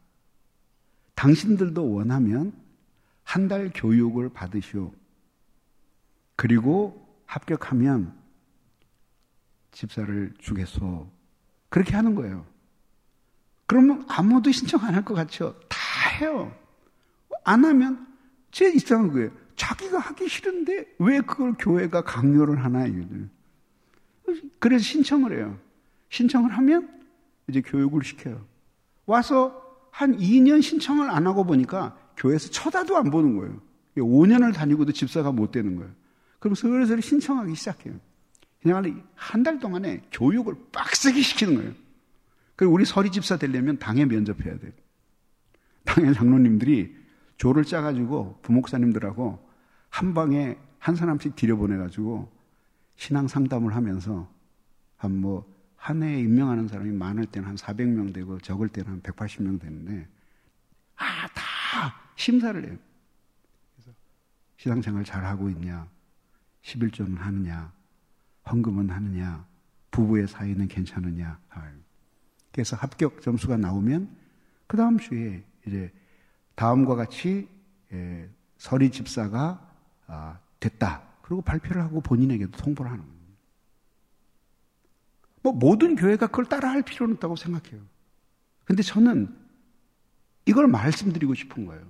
당신들도 원하면 한 달 교육을 받으시오. 그리고 합격하면 집사를 주겠소. 그렇게 하는 거예요. 그러면 아무도 신청 안 할 것 같죠? 다 해요. 안 하면 제일 이상한 거예요. 자기가 하기 싫은데 왜 그걸 교회가 강요를 하나? 그래서 신청을 해요. 신청을 하면 이제 교육을 시켜요. 와서 한 이 년 신청을 안 하고 보니까 교회에서 쳐다도 안 보는 거예요. 오 년을 다니고도 집사가 못 되는 거예요. 그럼 슬슬 신청하기 시작해요. 그냥 한 달 동안에 교육을 빡세게 시키는 거예요. 그리고 우리 서리 집사 되려면 당회 면접해야 돼요. 당회 장로님들이 조를 짜가지고 부목사님들하고 한 방에 한 사람씩 들여보내가지고 신앙 상담을 하면서 한 뭐 한 해에 임명하는 사람이 많을 때는 한 사백 명 되고 적을 때는 한 백팔십 명 되는데 아, 다 심사를 해요. 그래서 신앙생활 잘하고 있냐, 십일조는 하느냐, 헌금은 하느냐, 부부의 사이는 괜찮으냐. 그래서 합격 점수가 나오면 그 다음 주에 이제 다음과 같이 예, 서리 집사가 아, 됐다. 그리고 발표를 하고 본인에게도 통보를 하는 거예요. 뭐 모든 교회가 그걸 따라할 필요는 없다고 생각해요. 근데 저는 이걸 말씀드리고 싶은 거예요.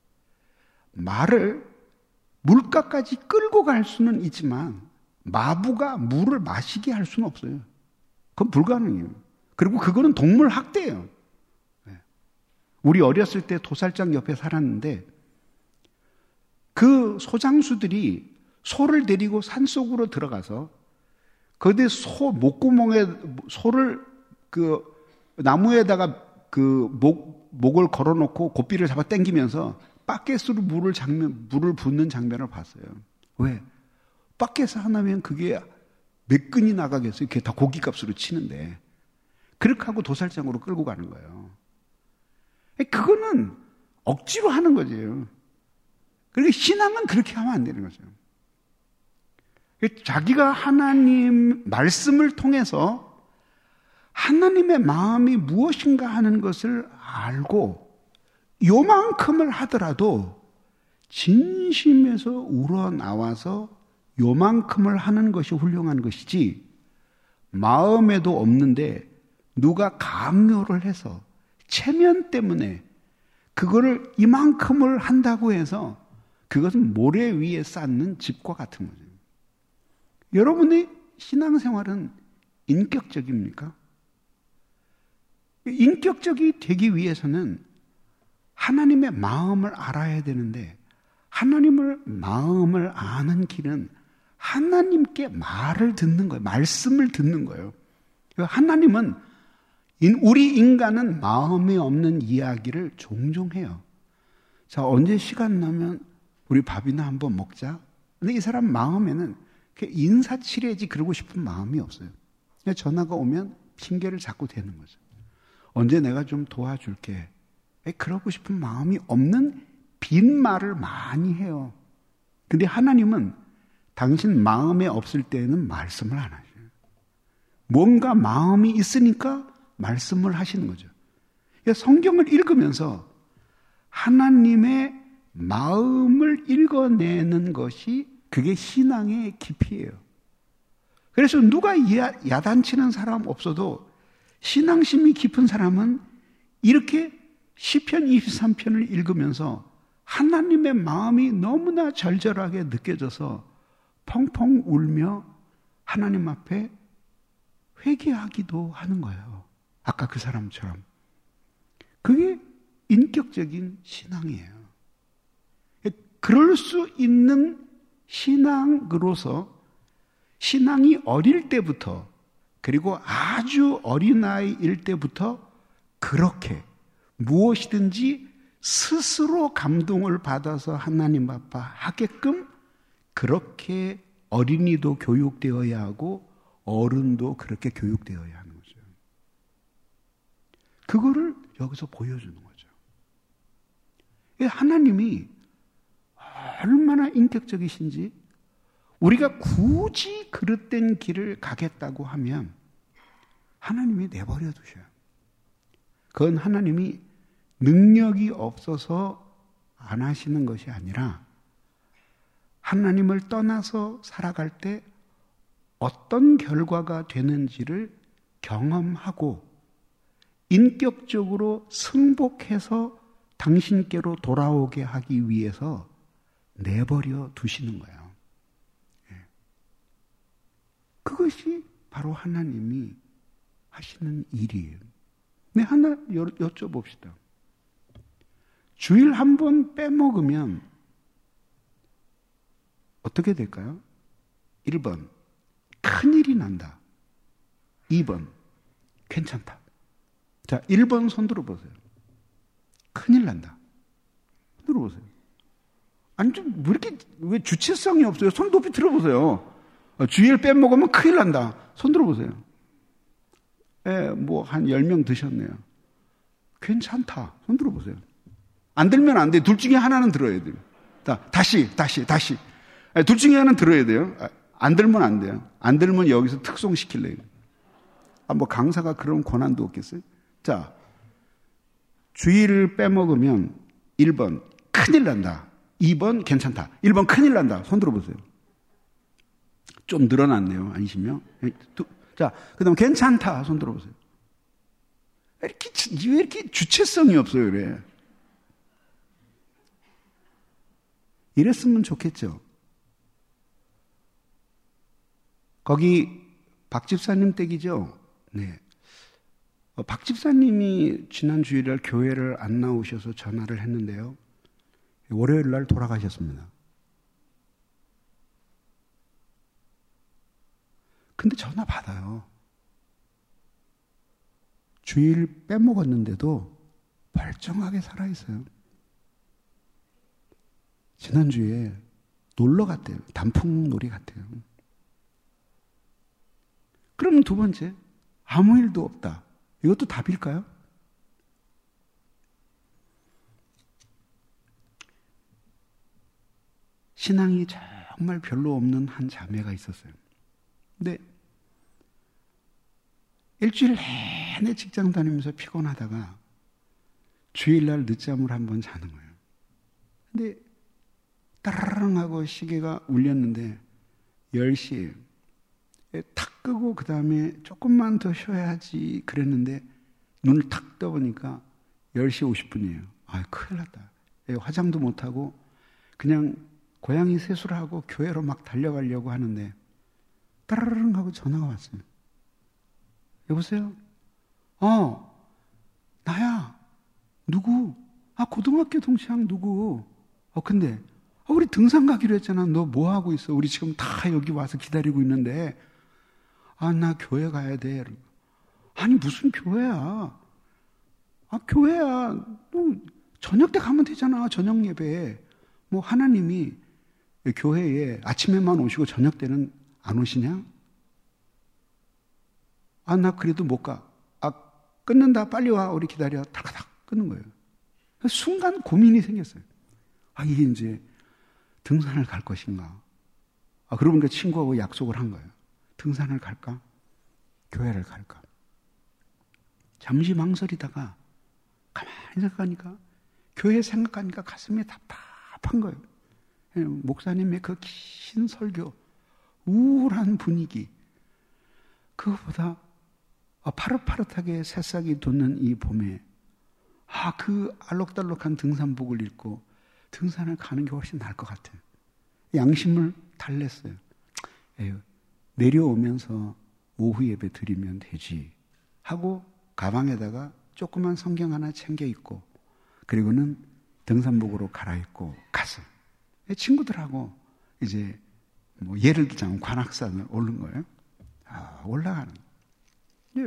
말을 물가까지 끌고 갈 수는 있지만 마부가 물을 마시게 할 수는 없어요. 그건 불가능해요. 그리고 그거는 동물 학대예요. 우리 어렸을 때 도살장 옆에 살았는데 그 소장수들이 소를 데리고 산속으로 들어가서 거기에 소 목구멍에 소를 그 나무에다가 그 목, 목을 걸어놓고 고삐를 잡아 당기면서 바켓으로 물을 장면, 물을 붓는 장면을 봤어요. 왜? 바켓을 하나면 그게 몇 근이 나가겠어요? 그게 다 고기값으로 치는데. 그렇게 하고 도살장으로 끌고 가는 거예요. 그거는 억지로 하는 거죠. 그러니까 신앙은 그렇게 하면 안 되는 거죠. 자기가 하나님 말씀을 통해서 하나님의 마음이 무엇인가 하는 것을 알고 요만큼을 하더라도 진심에서 우러나와서 요만큼을 하는 것이 훌륭한 것이지 마음에도 없는데 누가 강요를 해서 체면 때문에 그거를 이만큼을 한다고 해서 그것은 모래 위에 쌓는 집과 같은 거죠. 여러분의 신앙생활은 인격적입니까? 인격적이 되기 위해서는 하나님의 마음을 알아야 되는데 하나님을 마음을 아는 길은 하나님께 말을 듣는 거예요. 말씀을 듣는 거예요. 하나님은 우리 인간은 마음이 없는 이야기를 종종 해요. 자, 언제 시간 나면 우리 밥이나 한번 먹자. 근데 이 사람 마음에는 인사치레지 그러고 싶은 마음이 없어요. 그냥 전화가 오면 핑계를 자꾸 대는 거죠. 언제 내가 좀 도와줄게. 그러고 싶은 마음이 없는 빈말을 많이 해요. 근데 하나님은 당신 마음에 없을 때에는 말씀을 안 하셔요. 뭔가 마음이 있으니까 말씀을 하시는 거죠. 성경을 읽으면서 하나님의 마음을 읽어내는 것이 그게 신앙의 깊이예요. 그래서 누가 야단치는 사람 없어도 신앙심이 깊은 사람은 이렇게 시편 이십삼 편을 읽으면서 하나님의 마음이 너무나 절절하게 느껴져서 펑펑 울며 하나님 앞에 회개하기도 하는 거예요. 아까 그 사람처럼. 그게 인격적인 신앙이에요. 그럴 수 있는 신앙으로서 신앙이 어릴 때부터 그리고 아주 어린아이일 때부터 그렇게 무엇이든지 스스로 감동을 받아서 하나님 앞에 하게끔 그렇게 어린이도 교육되어야 하고 어른도 그렇게 교육되어야 하는 거죠. 그거를 여기서 보여주는 거죠. 하나님이 얼마나 인격적이신지 우리가 굳이 그릇된 길을 가겠다고 하면 하나님이 내버려 두셔요. 그건 하나님이 능력이 없어서 안 하시는 것이 아니라 하나님을 떠나서 살아갈 때 어떤 결과가 되는지를 경험하고 인격적으로 승복해서 당신께로 돌아오게 하기 위해서 내버려 두시는 거예요. 그것이 바로 하나님이 하시는 일이에요. 네, 하나 여, 여쭤봅시다. 주일 한 번 빼먹으면 어떻게 될까요? 일 번, 큰일이 난다. 이 번, 괜찮다. 자, 일 번 손 들어보세요. 큰일 난다. 손 들어보세요. 아니, 좀, 왜 이렇게, 왜 주체성이 없어요? 손 높이 들어보세요. 주일 빼먹으면 큰일 난다. 손 들어보세요. 예, 뭐, 한 열 명 드셨네요. 괜찮다. 손 들어보세요. 안 들면 안 돼요. 둘 중에 하나는 들어야 돼요. 자, 다시, 다시, 다시. 예, 둘 중에 하나는 들어야 돼요. 안 들면 안 돼요. 안 들면 여기서 특송시킬래요. 아, 뭐, 강사가 그런 권한도 없겠어요? 자, 주일을 빼먹으면 일 번, 큰일 난다. 이 번, 괜찮다. 일 번, 큰일 난다. 손 들어보세요. 좀 늘어났네요. 아니시며? 자, 그 다음 괜찮다. 손 들어보세요. 왜 이렇게, 왜 이렇게 주체성이 없어요, 그래? 이랬으면 좋겠죠. 거기 박 집사님 댁이죠? 네. 어, 박 집사님이 지난 주일날 교회를 안 나오셔서 전화를 했는데요. 월요일 날 돌아가셨습니다. 근데 전화 받아요. 주일 빼먹었는데도 멀쩡하게 살아있어요. 지난주에 놀러 갔대요. 단풍놀이 갔대요. 그럼 두 번째, 아무 일도 없다. 이것도 답일까요? 신앙이 정말 별로 없는 한 자매가 있었어요. 근데 일주일 내내 직장 다니면서 피곤하다가 주일날 늦잠을 한번 자는 거예요. 근데 따라랑 하고 시계가 울렸는데 열 시에 탁 끄고 그 다음에 조금만 더 쉬어야지 그랬는데 눈을 탁 떠보니까 열 시 오십 분이에요. 아, 큰일 났다. 화장도 못하고 그냥 고양이 세수를 하고 교회로 막 달려가려고 하는데 따라랑 하고 전화가 왔어요. 여보세요? 어, 나야. 누구? 아, 고등학교 동창 누구? 어, 근데 아, 우리 등산 가기로 했잖아. 너 뭐 하고 있어? 우리 지금 다 여기 와서 기다리고 있는데 아, 나 교회 가야 돼. 아니, 무슨 교회야? 아, 교회야. 너 저녁 때 가면 되잖아. 저녁 예배에. 뭐 하나님이 교회에 아침에만 오시고 저녁 때는 안 오시냐? 아, 나 그래도 못 가. 아, 끊는다. 빨리 와. 우리 기다려. 탁탁 끊는 거예요. 순간 고민이 생겼어요. 아, 이게 이제 등산을 갈 것인가? 아, 그러고 보니까 친구하고 약속을 한 거예요. 등산을 갈까? 교회를 갈까? 잠시 망설이다가 가만히 생각하니까 교회 생각하니까 가슴이 답답한 거예요. 목사님의 그 긴 설교, 우울한 분위기, 그거보다 파릇파릇하게 새싹이 돋는 이 봄에 아, 그 알록달록한 등산복을 입고 등산을 가는 게 훨씬 나을 것 같아요. 양심을 달랬어요. 에휴, 내려오면서 오후 예배 드리면 되지 하고 가방에다가 조그만 성경 하나 챙겨 입고 그리고는 등산복으로 갈아입고 갔어요. 친구들하고 이제 뭐 예를 들자면 관악산을 오른 거예요. 아, 올라가는 거예요.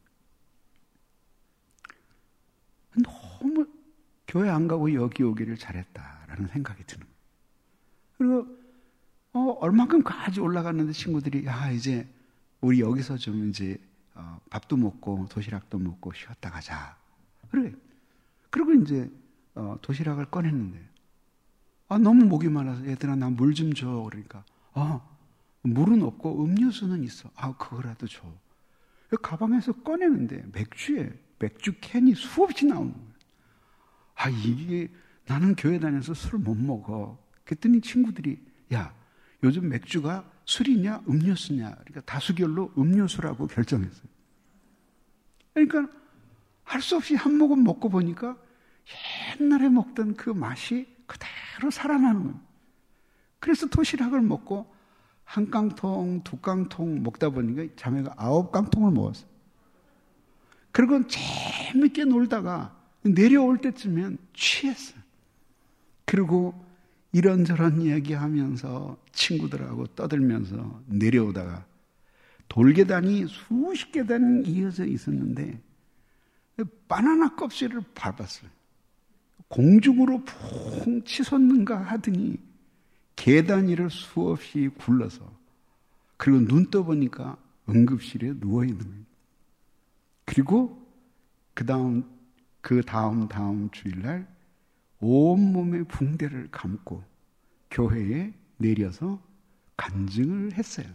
너무 교회 안 가고 여기 오기를 잘했다라는 생각이 드는 거예요. 그리고 어, 얼마큼까지 올라갔는데 친구들이 야, 이제 우리 여기서 좀 이제 어, 밥도 먹고 도시락도 먹고 쉬었다 가자. 그래. 그리고 이제 어, 도시락을 꺼냈는데 아, 너무 목이 말라서 얘들아 나 물 좀 줘. 그러니까 아, 물은 없고 음료수는 있어. 아, 그거라도 줘. 가방에서 꺼내는데 맥주에 맥주 캔이 수없이 나오는 거예요. 아, 이게 나는 교회 다녀서 술 못 먹어. 그랬더니 친구들이 야, 요즘 맥주가 술이냐 음료수냐, 그러니까 다수결로 음료수라고 결정했어요. 그러니까 할 수 없이 한 모금 먹고 보니까 옛날에 먹던 그 맛이 그대로 살아나는 거예요. 그래서 도시락을 먹고 한 깡통, 두 깡통 먹다 보니까 자매가 아홉 깡통을 먹었어요. 그리고 재밌게 놀다가 내려올 때쯤엔 취했어요. 그리고 이런저런 이야기하면서 친구들하고 떠들면서 내려오다가 돌계단이 수십 계단 이어져 있었는데 바나나 껍질을 밟았어요. 공중으로 푹 치솟는가 하더니 계단 위를 수없이 굴러서, 그리고 눈 떠보니까 응급실에 누워있는 거예요. 그리고 그 다음, 그 다음 다음 주일날 온몸에 붕대를 감고 교회에 내려서 간증을 했어요.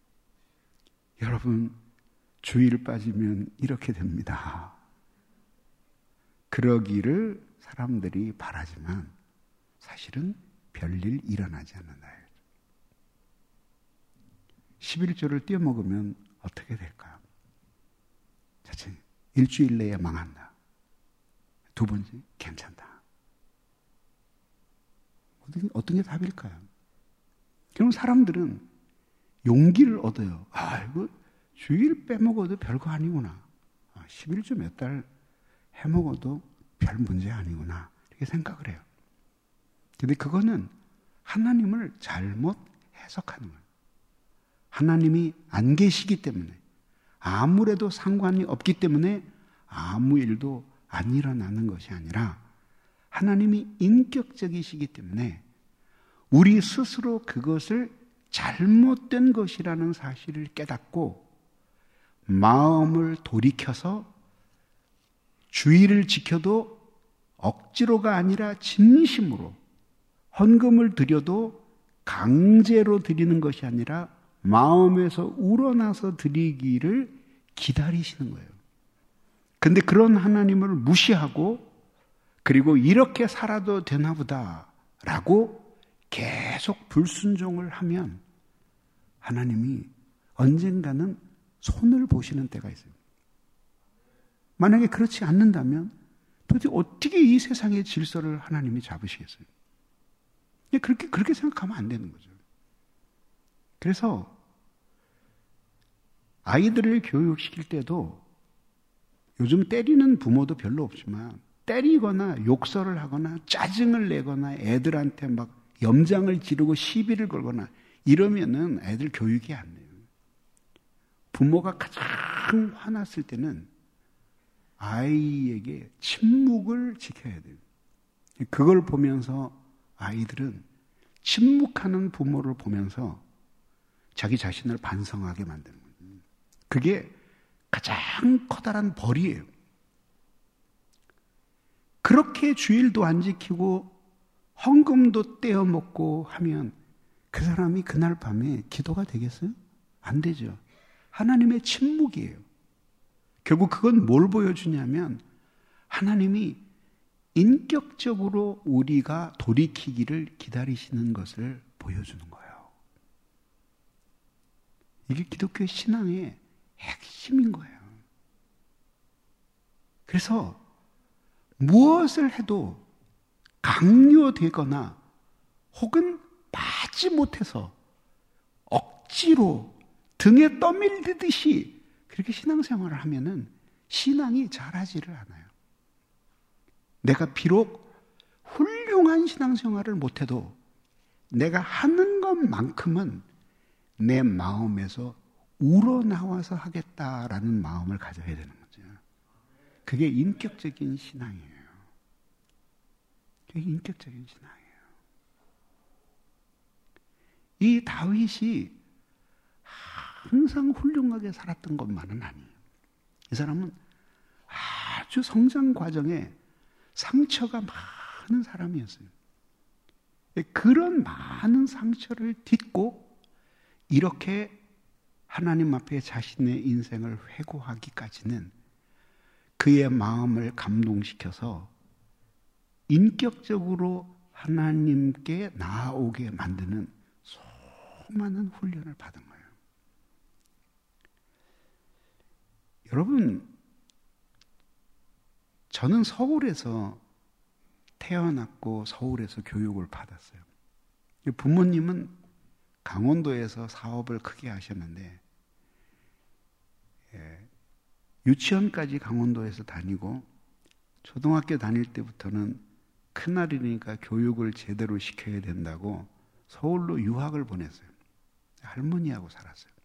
여러분, 주일 빠지면 이렇게 됩니다. 그러기를 사람들이 바라지만 사실은 별일 일어나지 않는다. 십일조를 떼어먹으면 어떻게 될까요? 첫째, 일주일 내에 망한다. 두 번째, 괜찮다. 어떤, 어떤 게 답일까요? 그럼 사람들은 용기를 얻어요. 아, 이거 주일 빼먹어도 별거 아니구나. 아, 십일조 몇 달 해먹어도 별 문제 아니구나. 이렇게 생각을 해요. 근데 그거는 하나님을 잘못 해석하는 거예요. 하나님이 안 계시기 때문에, 아무래도 상관이 없기 때문에 아무 일도 안 일어나는 것이 아니라 하나님이 인격적이시기 때문에 우리 스스로 그것을 잘못된 것이라는 사실을 깨닫고 마음을 돌이켜서 주의를 지켜도 억지로가 아니라 진심으로, 헌금을 드려도 강제로 드리는 것이 아니라 마음에서 우러나서 드리기를 기다리시는 거예요. 근데 그런 하나님을 무시하고, 그리고 이렇게 살아도 되나 보다 라고 계속 불순종을 하면 하나님이 언젠가는 손을 보시는 때가 있어요. 만약에 그렇지 않는다면 도대체 어떻게 이 세상의 질서를 하나님이 잡으시겠어요? 그렇게, 그렇게 생각하면 안 되는 거죠. 그래서 아이들을 교육시킬 때도 요즘 때리는 부모도 별로 없지만 때리거나 욕설을 하거나 짜증을 내거나 애들한테 막 염장을 지르고 시비를 걸거나 이러면은 애들 교육이 안 돼요. 부모가 가장 화났을 때는 아이에게 침묵을 지켜야 돼요. 그걸 보면서 아이들은 침묵하는 부모를 보면서 자기 자신을 반성하게 만드는 거예요. 그게 가장 커다란 벌이에요. 그렇게 주일도 안 지키고 헌금도 떼어먹고 하면 그 사람이 그날 밤에 기도가 되겠어요? 안 되죠. 하나님의 침묵이에요. 결국 그건 뭘 보여주냐면 하나님이 인격적으로 우리가 돌이키기를 기다리시는 것을 보여주는 거예요. 이게 기독교 신앙의 핵심인 거예요. 그래서 무엇을 해도 강요되거나 혹은 받지 못해서 억지로 등에 떠밀리듯이 그렇게 신앙생활을 하면은 신앙이 자라지를 않아요. 내가 비록 훌륭한 신앙생활을 못해도 내가 하는 것만큼은 내 마음에서 우러나와서 하겠다라는 마음을 가져야 되는 거죠. 그게 인격적인 신앙이에요. 그게 인격적인 신앙이에요. 이 다윗이 항상 훌륭하게 살았던 것만은 아니에요. 이 사람은 아주 성장 과정에 상처가 많은 사람이었어요. 그런 많은 상처를 딛고 이렇게 하나님 앞에 자신의 인생을 회고하기까지는 그의 마음을 감동시켜서 인격적으로 하나님께 나아오게 만드는 수많은 훈련을 받은 거예요. 여러분, 저는 서울에서 태어났고 서울에서 교육을 받았어요. 부모님은 강원도에서 사업을 크게 하셨는데 예, 유치원까지 강원도에서 다니고 초등학교 다닐 때부터는 큰아들이니까 교육을 제대로 시켜야 된다고 서울로 유학을 보냈어요. 할머니하고 살았어요.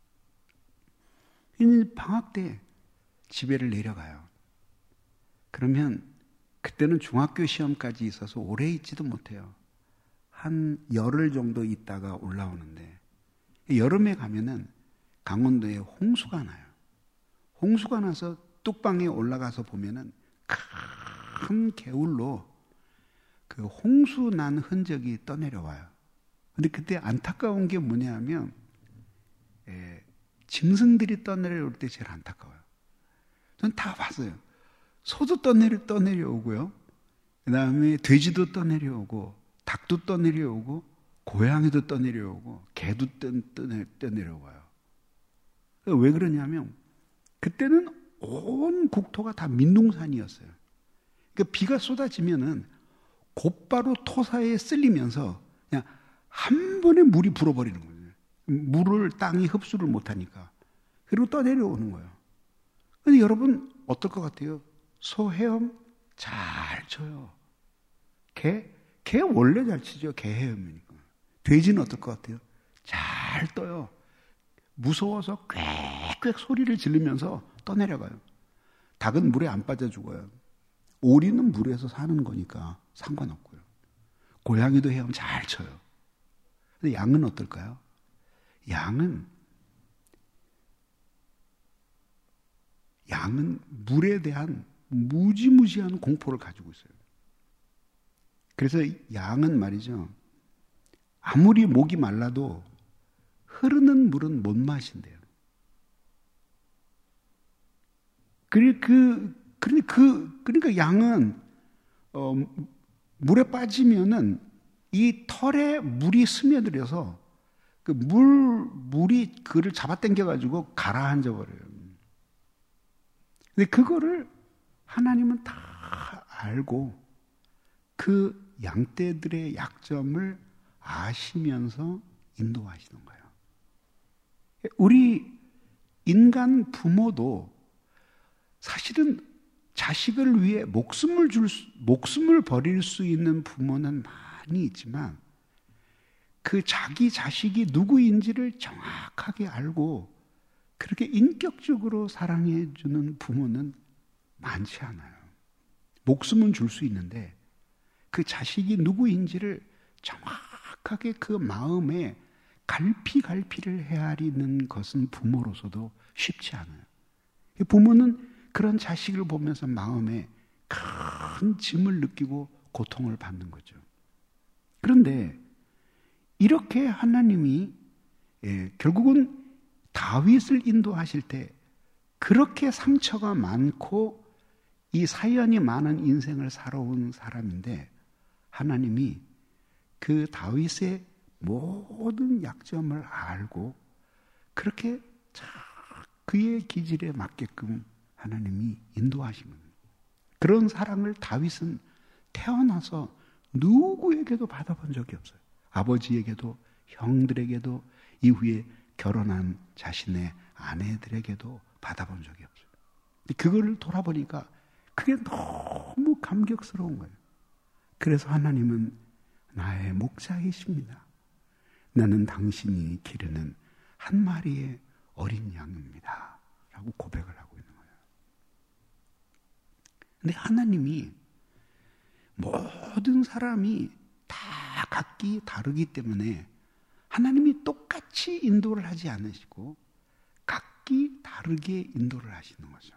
방학 때 집에를 내려가요. 그러면 그때는 중학교 시험까지 있어서 오래 있지도 못해요. 한 열흘 정도 있다가 올라오는데 여름에 가면은 강원도에 홍수가 나요. 홍수가 나서 뚝방에 올라가서 보면은 큰 개울로 그 홍수 난 흔적이 떠내려와요. 근데 그때 안타까운 게 뭐냐면 예, 짐승들이 떠내려올 때 제일 안타까워요. 전 다 봤어요. 소도 떠내려, 떠내려오고요. 그 다음에 돼지도 떠내려오고 닭도 떠내려오고 고양이도 떠내려오고 개도 떠내, 떠내려와요. 왜 그러냐면 그때는 온 국토가 다 민둥산이었어요. 그러니까 비가 쏟아지면은 곧바로 토사에 쓸리면서 그냥 한 번에 물이 불어버리는 거예요. 물을 땅이 흡수를 못하니까. 그리고 떠내려오는 거예요. 근데 여러분 어떨 것 같아요? 소 헤엄 잘 쳐요. 개? 개 원래 잘 치죠. 개 헤엄이니까. 돼지는 어떨 것 같아요? 잘 떠요. 무서워서 꽥꽥 소리를 지르면서 떠내려가요. 닭은 물에 안 빠져 죽어요. 오리는 물에서 사는 거니까 상관없고요. 고양이도 헤엄 잘 쳐요. 근데 양은 어떨까요? 양은 양은 물에 대한 무지무지한 공포를 가지고 있어요. 그래서 양은 말이죠. 아무리 목이 말라도 흐르는 물은 못 마신대요. 그래, 그, 그, 그러니까 양은, 어, 물에 빠지면은 이 털에 물이 스며들어서 그 물, 물이 그를 잡아당겨가지고 가라앉아 버려요. 근데 그거를 하나님은 다 알고 그 양떼들의 약점을 아시면서 인도하시는 거예요. 우리 인간 부모도 사실은 자식을 위해 목숨을 줄 수, 목숨을 버릴 수 있는 부모는 많이 있지만 그 자기 자식이 누구인지를 정확하게 알고 그렇게 인격적으로 사랑해 주는 부모는 많지 않아요. 목숨은 줄 수 있는데 그 자식이 누구인지를 정확하게 그 마음에 갈피갈피를 헤아리는 것은 부모로서도 쉽지 않아요. 부모는 그런 자식을 보면서 마음에 큰 짐을 느끼고 고통을 받는 거죠. 그런데 이렇게 하나님이 예, 결국은 다윗을 인도하실 때 그렇게 상처가 많고 이 사연이 많은 인생을 살아온 사람인데 하나님이 그 다윗의 모든 약점을 알고 그렇게 그의 기질에 맞게끔 하나님이 인도하신 겁니다. 그런 사랑을 다윗은 태어나서 누구에게도 받아본 적이 없어요. 아버지에게도 형들에게도 이후에 결혼한 자신의 아내들에게도 받아본 적이 없어요. 그걸 돌아보니까 그게 너무 감격스러운 거예요. 그래서 하나님은 나의 목자이십니다. 나는 당신이 기르는 한 마리의 어린 양입니다. 라고 고백을 하고 있는 거예요. 근데 하나님이 모든 사람이 다 각기 다르기 때문에 하나님이 똑같이 인도를 하지 않으시고 각기 다르게 인도를 하시는 거죠.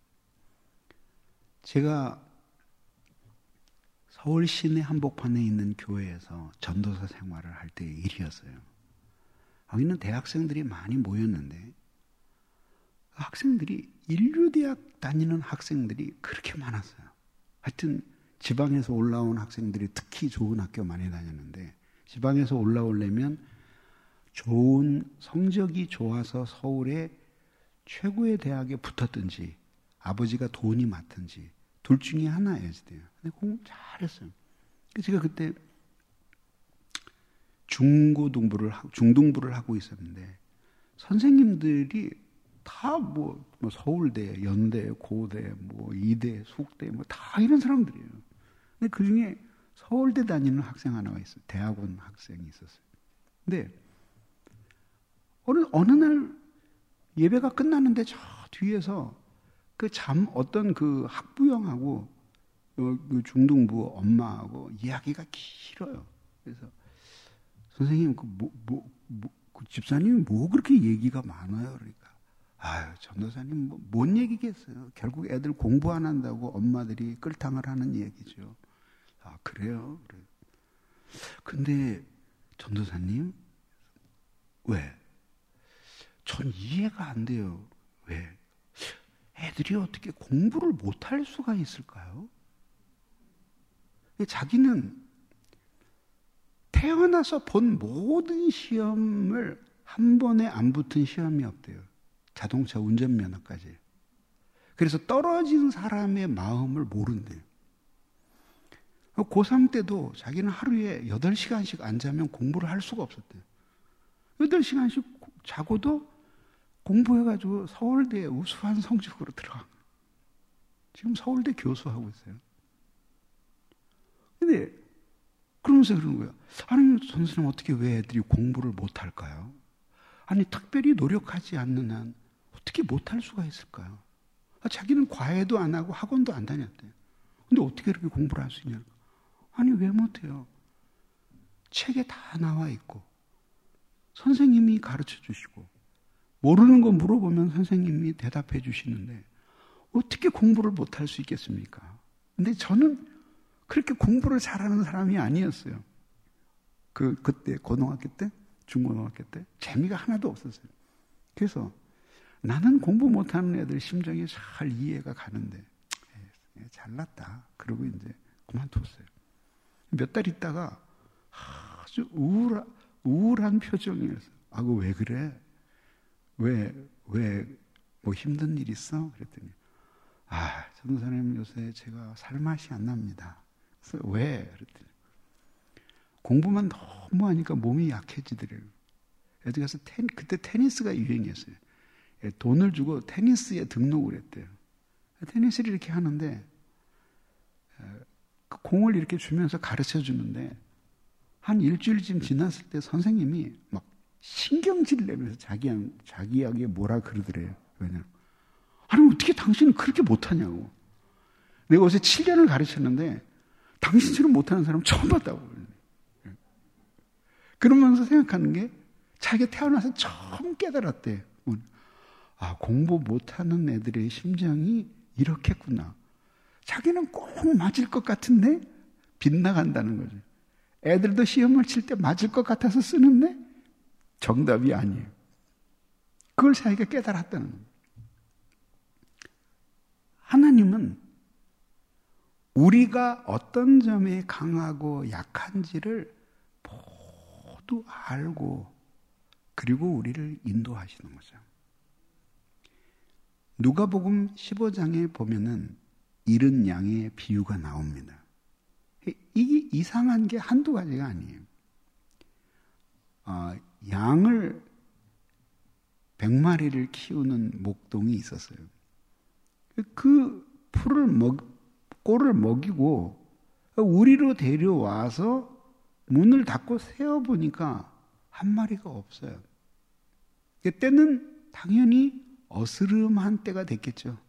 제가 서울 시내 한복판에 있는 교회에서 전도사 생활을 할 때의 일이었어요. 거기는 대학생들이 많이 모였는데 학생들이 인류대학 다니는 학생들이 그렇게 많았어요. 하여튼 지방에서 올라온 학생들이 특히 좋은 학교 많이 다녔는데 지방에서 올라오려면 좋은 성적이 좋아서 서울의 최고의 대학에 붙었든지 아버지가 돈이 많든지 둘 중에 하나여야지 돼요. 근데 공부 잘했어요. 제가 그때 중고등부를 하고 중등부를 하고 있었는데 선생님들이 다 뭐 뭐 서울대, 연대, 고대, 뭐 이대, 숙대 뭐 다 이런 사람들이에요. 근데 그 중에 서울대 다니는 학생 하나가 있어요. 대학원 학생이 있었어요. 근데 어느 어느 날 예배가 끝났는데 저 뒤에서 그 잠 어떤 그 학부형하고 그 중등부 엄마하고 이야기가 길어요. 그래서 선생님 그 뭐 뭐 뭐 그 집사님이 뭐 그렇게 얘기가 많아요? 그러니까 아유 전도사님 뭐, 뭔 얘기겠어요? 결국 애들 공부 안 한다고 엄마들이 끌탕을 하는 얘기죠. 아 그래요? 그래. 근데 전도사님 왜? 전 이해가 안 돼요. 왜? 애들이 어떻게 공부를 못할 수가 있을까요? 자기는 태어나서 본 모든 시험을 한 번에 안 붙은 시험이 없대요. 자동차 운전면허까지. 그래서 떨어진 사람의 마음을 모른대요. 고삼 때도 자기는 하루에 여덟 시간씩 안 자면 공부를 할 수가 없었대요. 여덟 시간씩 자고도 공부해가지고 서울대에 우수한 성적으로 들어간 거예요. 지금 서울대 교수하고 있어요. 근데 그러면서 그러는 거예요. 아니 선생님 어떻게 왜 애들이 공부를 못할까요? 아니 특별히 노력하지 않는 한 어떻게 못할 수가 있을까요? 아, 자기는 과외도 안 하고 학원도 안 다녔대요. 근데 어떻게 그렇게 공부를 할 수 있냐고. 아니 왜 못해요? 책에 다 나와 있고 선생님이 가르쳐 주시고 모르는 거 물어보면 선생님이 대답해 주시는데 어떻게 공부를 못할 수 있겠습니까? 근데 저는 그렇게 공부를 잘하는 사람이 아니었어요. 그, 그때, 고등학교 때, 중고등학교 때, 재미가 하나도 없었어요. 그래서 나는 공부 못하는 애들 심정이 잘 이해가 가는데, 에이, 잘났다. 그러고 이제 그만뒀어요. 몇 달 있다가 아주 우울한, 우울한 표정이었어요. 아, 그거 왜 그래? 왜, 왜, 뭐 힘든 일 있어? 그랬더니, 아, 전도사님 요새 제가 살맛이 안 납니다. 그래서 왜? 그랬더니 공부만 너무 하니까 몸이 약해지더래요. 어디 가서 텐, 그때 테니스가 유행이었어요. 돈을 주고 테니스에 등록을 했대요. 테니스를 이렇게 하는데 그 공을 이렇게 주면서 가르쳐 주는데 한 일주일쯤 지났을 때 선생님이 막 신경질 내면서 자기, 자기에게 뭐라 그러더래요. 왜냐면 아니 어떻게 당신은 그렇게 못하냐고. 내가 어제 칠 년을 가르쳤는데 당신처럼 못하는 사람 처음 봤다고. 그러면서 생각하는 게 자기가 태어나서 처음 깨달았대. 아, 공부 못하는 애들의 심정이 이렇겠구나. 자기는 꼭 맞을 것 같은데 빗나간다는 거죠. 애들도 시험을 칠 때 맞을 것 같아서 쓰는데 정답이 아니에요. 그걸 자기가 깨달았다는 거예요. 하나님은 우리가 어떤 점에 강하고 약한지를 모두 알고 그리고 우리를 인도하시는 거죠. 누가복음 십오 장에 보면은 잃은 양의 비유가 나옵니다. 이게 이상한 게 한두 가지가 아니에요. 어, 양을 백 마리를 키우는 목동이 있었어요. 그 풀을 먹 꼴을 먹이고 우리로 데려와서 문을 닫고 세어보니까 한 마리가 없어요. 그때는 당연히 어스름한 때가 됐겠죠.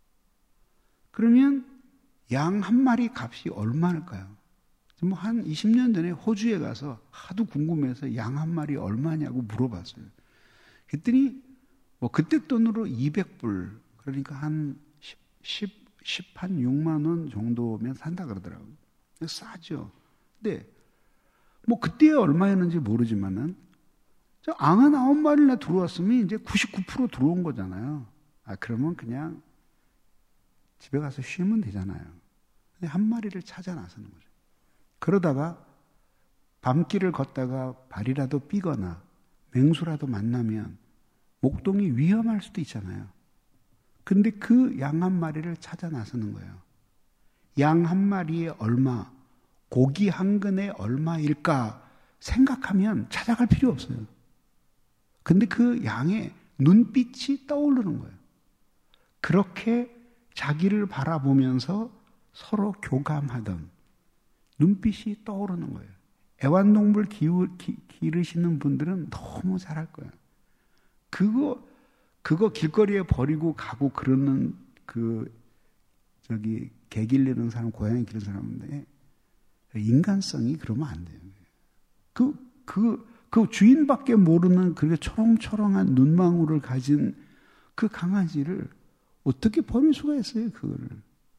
그러면 양 한 마리 값이 얼마일까요? 뭐 한 이십 년 전에 호주에 가서 하도 궁금해서 양 한 마리 얼마냐고 물어봤어요. 그랬더니 뭐 그때 돈으로 이백 불, 그러니까 한 십, 십, 한 육만 원 정도면 산다 그러더라고요. 싸죠. 근데 뭐 그때 얼마였는지 모르지만은 저 앙은 아홉 마리나 들어왔으면 이제 구십구 퍼센트 들어온 거잖아요. 아, 그러면 그냥 집에 가서 쉬면 되잖아요. 근데 한 마리를 찾아 나서는 거죠. 그러다가 밤길을 걷다가 발이라도 삐거나 맹수라도 만나면 목동이 위험할 수도 있잖아요. 근데 그 양 한 마리를 찾아 나서는 거예요. 양 한 마리에 얼마, 고기 한 근에 얼마일까 생각하면 찾아갈 필요 없어요. 근데 그 양의 눈빛이 떠오르는 거예요. 그렇게 자기를 바라보면서 서로 교감하던 눈빛이 떠오르는 거예요. 애완동물 기우, 기, 기르시는 분들은 너무 잘할 거예요. 그거, 그거 길거리에 버리고 가고 그러는 그, 저기, 개 기르는 사람, 고양이 기르는 사람인데, 인간성이 그러면 안 돼요. 그, 그, 그 주인밖에 모르는 그렇게 초롱초롱한 눈망울을 가진 그 강아지를 어떻게 버릴 수가 있어요, 그거를.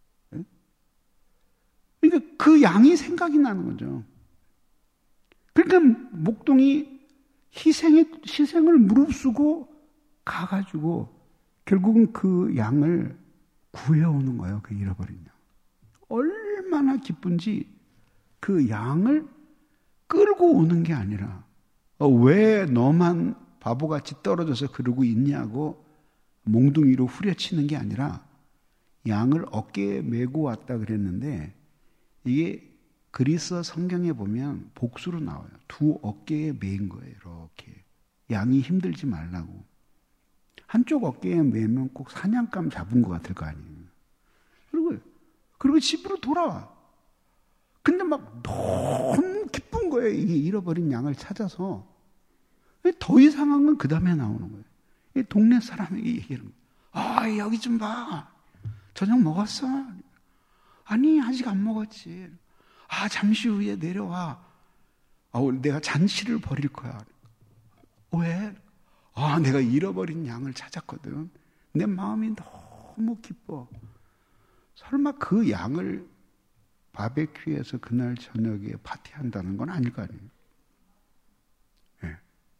그러니까 그 양이 생각이 나는 거죠. 그러니까 목동이 희생에, 희생을 무릅쓰고 가가지고 결국은 그 양을 구해오는 거예요. 그 잃어버린 양. 얼마나 기쁜지 그 양을 끌고 오는 게 아니라 어, 왜 너만 바보같이 떨어져서 그러고 있냐고 몽둥이로 후려치는 게 아니라 양을 어깨에 메고 왔다 그랬는데 이게 그리스 성경에 보면 복수로 나와요. 두 어깨에 메인 거예요. 이렇게. 양이 힘들지 말라고. 한쪽 어깨에 메면 꼭 사냥감 잡은 것 같을 거 아니에요. 그리고, 그리고 집으로 돌아와. 근데 막 너무 기쁜 거예요. 이게 잃어버린 양을 찾아서. 더 이상한 건 그 다음에 나오는 거예요. 이 동네 사람에게 얘기하는 거예요. 아, 여기 좀 봐. 저녁 먹었어? 아니, 아직 안 먹었지. 아, 잠시 후에 내려와. 아, 내가 잔치를 벌일 거야. 왜? 아, 내가 잃어버린 양을 찾았거든. 내 마음이 너무 기뻐. 설마 그 양을 바베큐에서 그날 저녁에 파티한다는 건 아닐 거 아니에요. 네.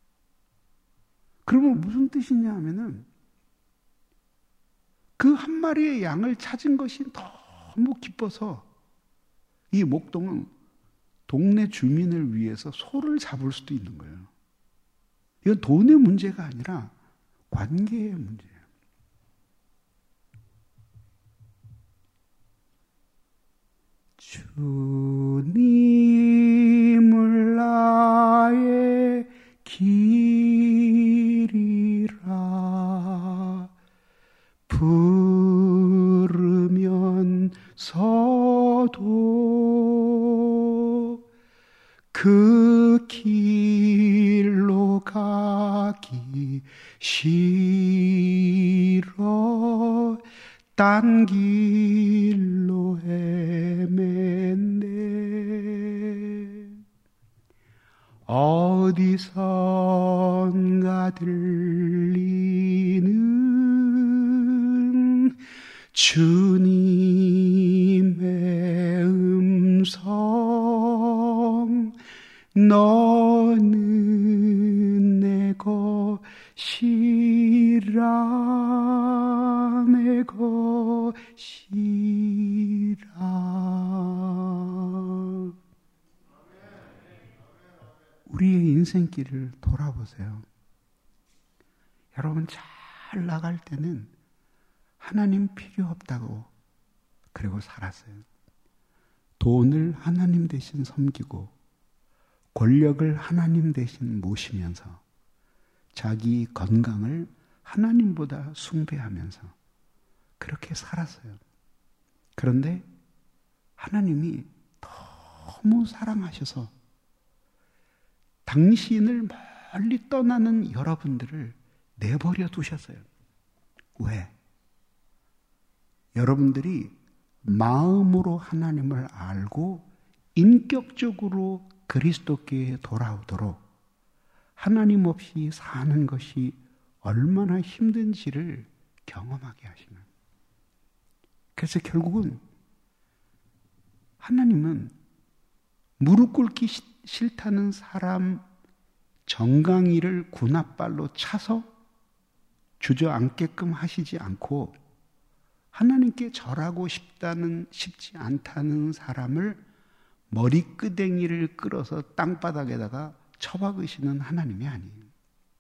그러면 무슨 뜻이냐 하면은 그 한 마리의 양을 찾은 것이 너무 기뻐서 이 목동은 동네 주민을 위해서 소를 잡을 수도 있는 거예요. 이건 돈의 문제가 아니라 관계의 문제예요. 주님을 나의 길이라 부르면서도 그 길로 가기 싫어 딴 길로 헤맨네 어디선가 들리는 주님의 음성 너는 내 것이라 내 것이라 우리의 인생길을 돌아보세요. 여러분 잘 나갈 때는 하나님 필요 없다고 그리고 살았어요. 돈을 하나님 대신 섬기고 권력을 하나님 대신 모시면서 자기 건강을 하나님보다 숭배하면서 그렇게 살았어요. 그런데 하나님이 너무 사랑하셔서 당신을 멀리 떠나는 여러분들을 내버려 두셨어요. 왜? 여러분들이 마음으로 하나님을 알고 인격적으로 그리스도께 돌아오도록 하나님 없이 사는 것이 얼마나 힘든지를 경험하게 하시는. 그래서 결국은 하나님은 무릎 꿇기 싫다는 사람 정강이를 군홧발로 차서 주저앉게끔 하시지 않고 하나님께 절하고 싶다는 싶지 않다는 사람을 머리끄댕이를 끌어서 땅바닥에다가 처박으시는 하나님이 아니에요.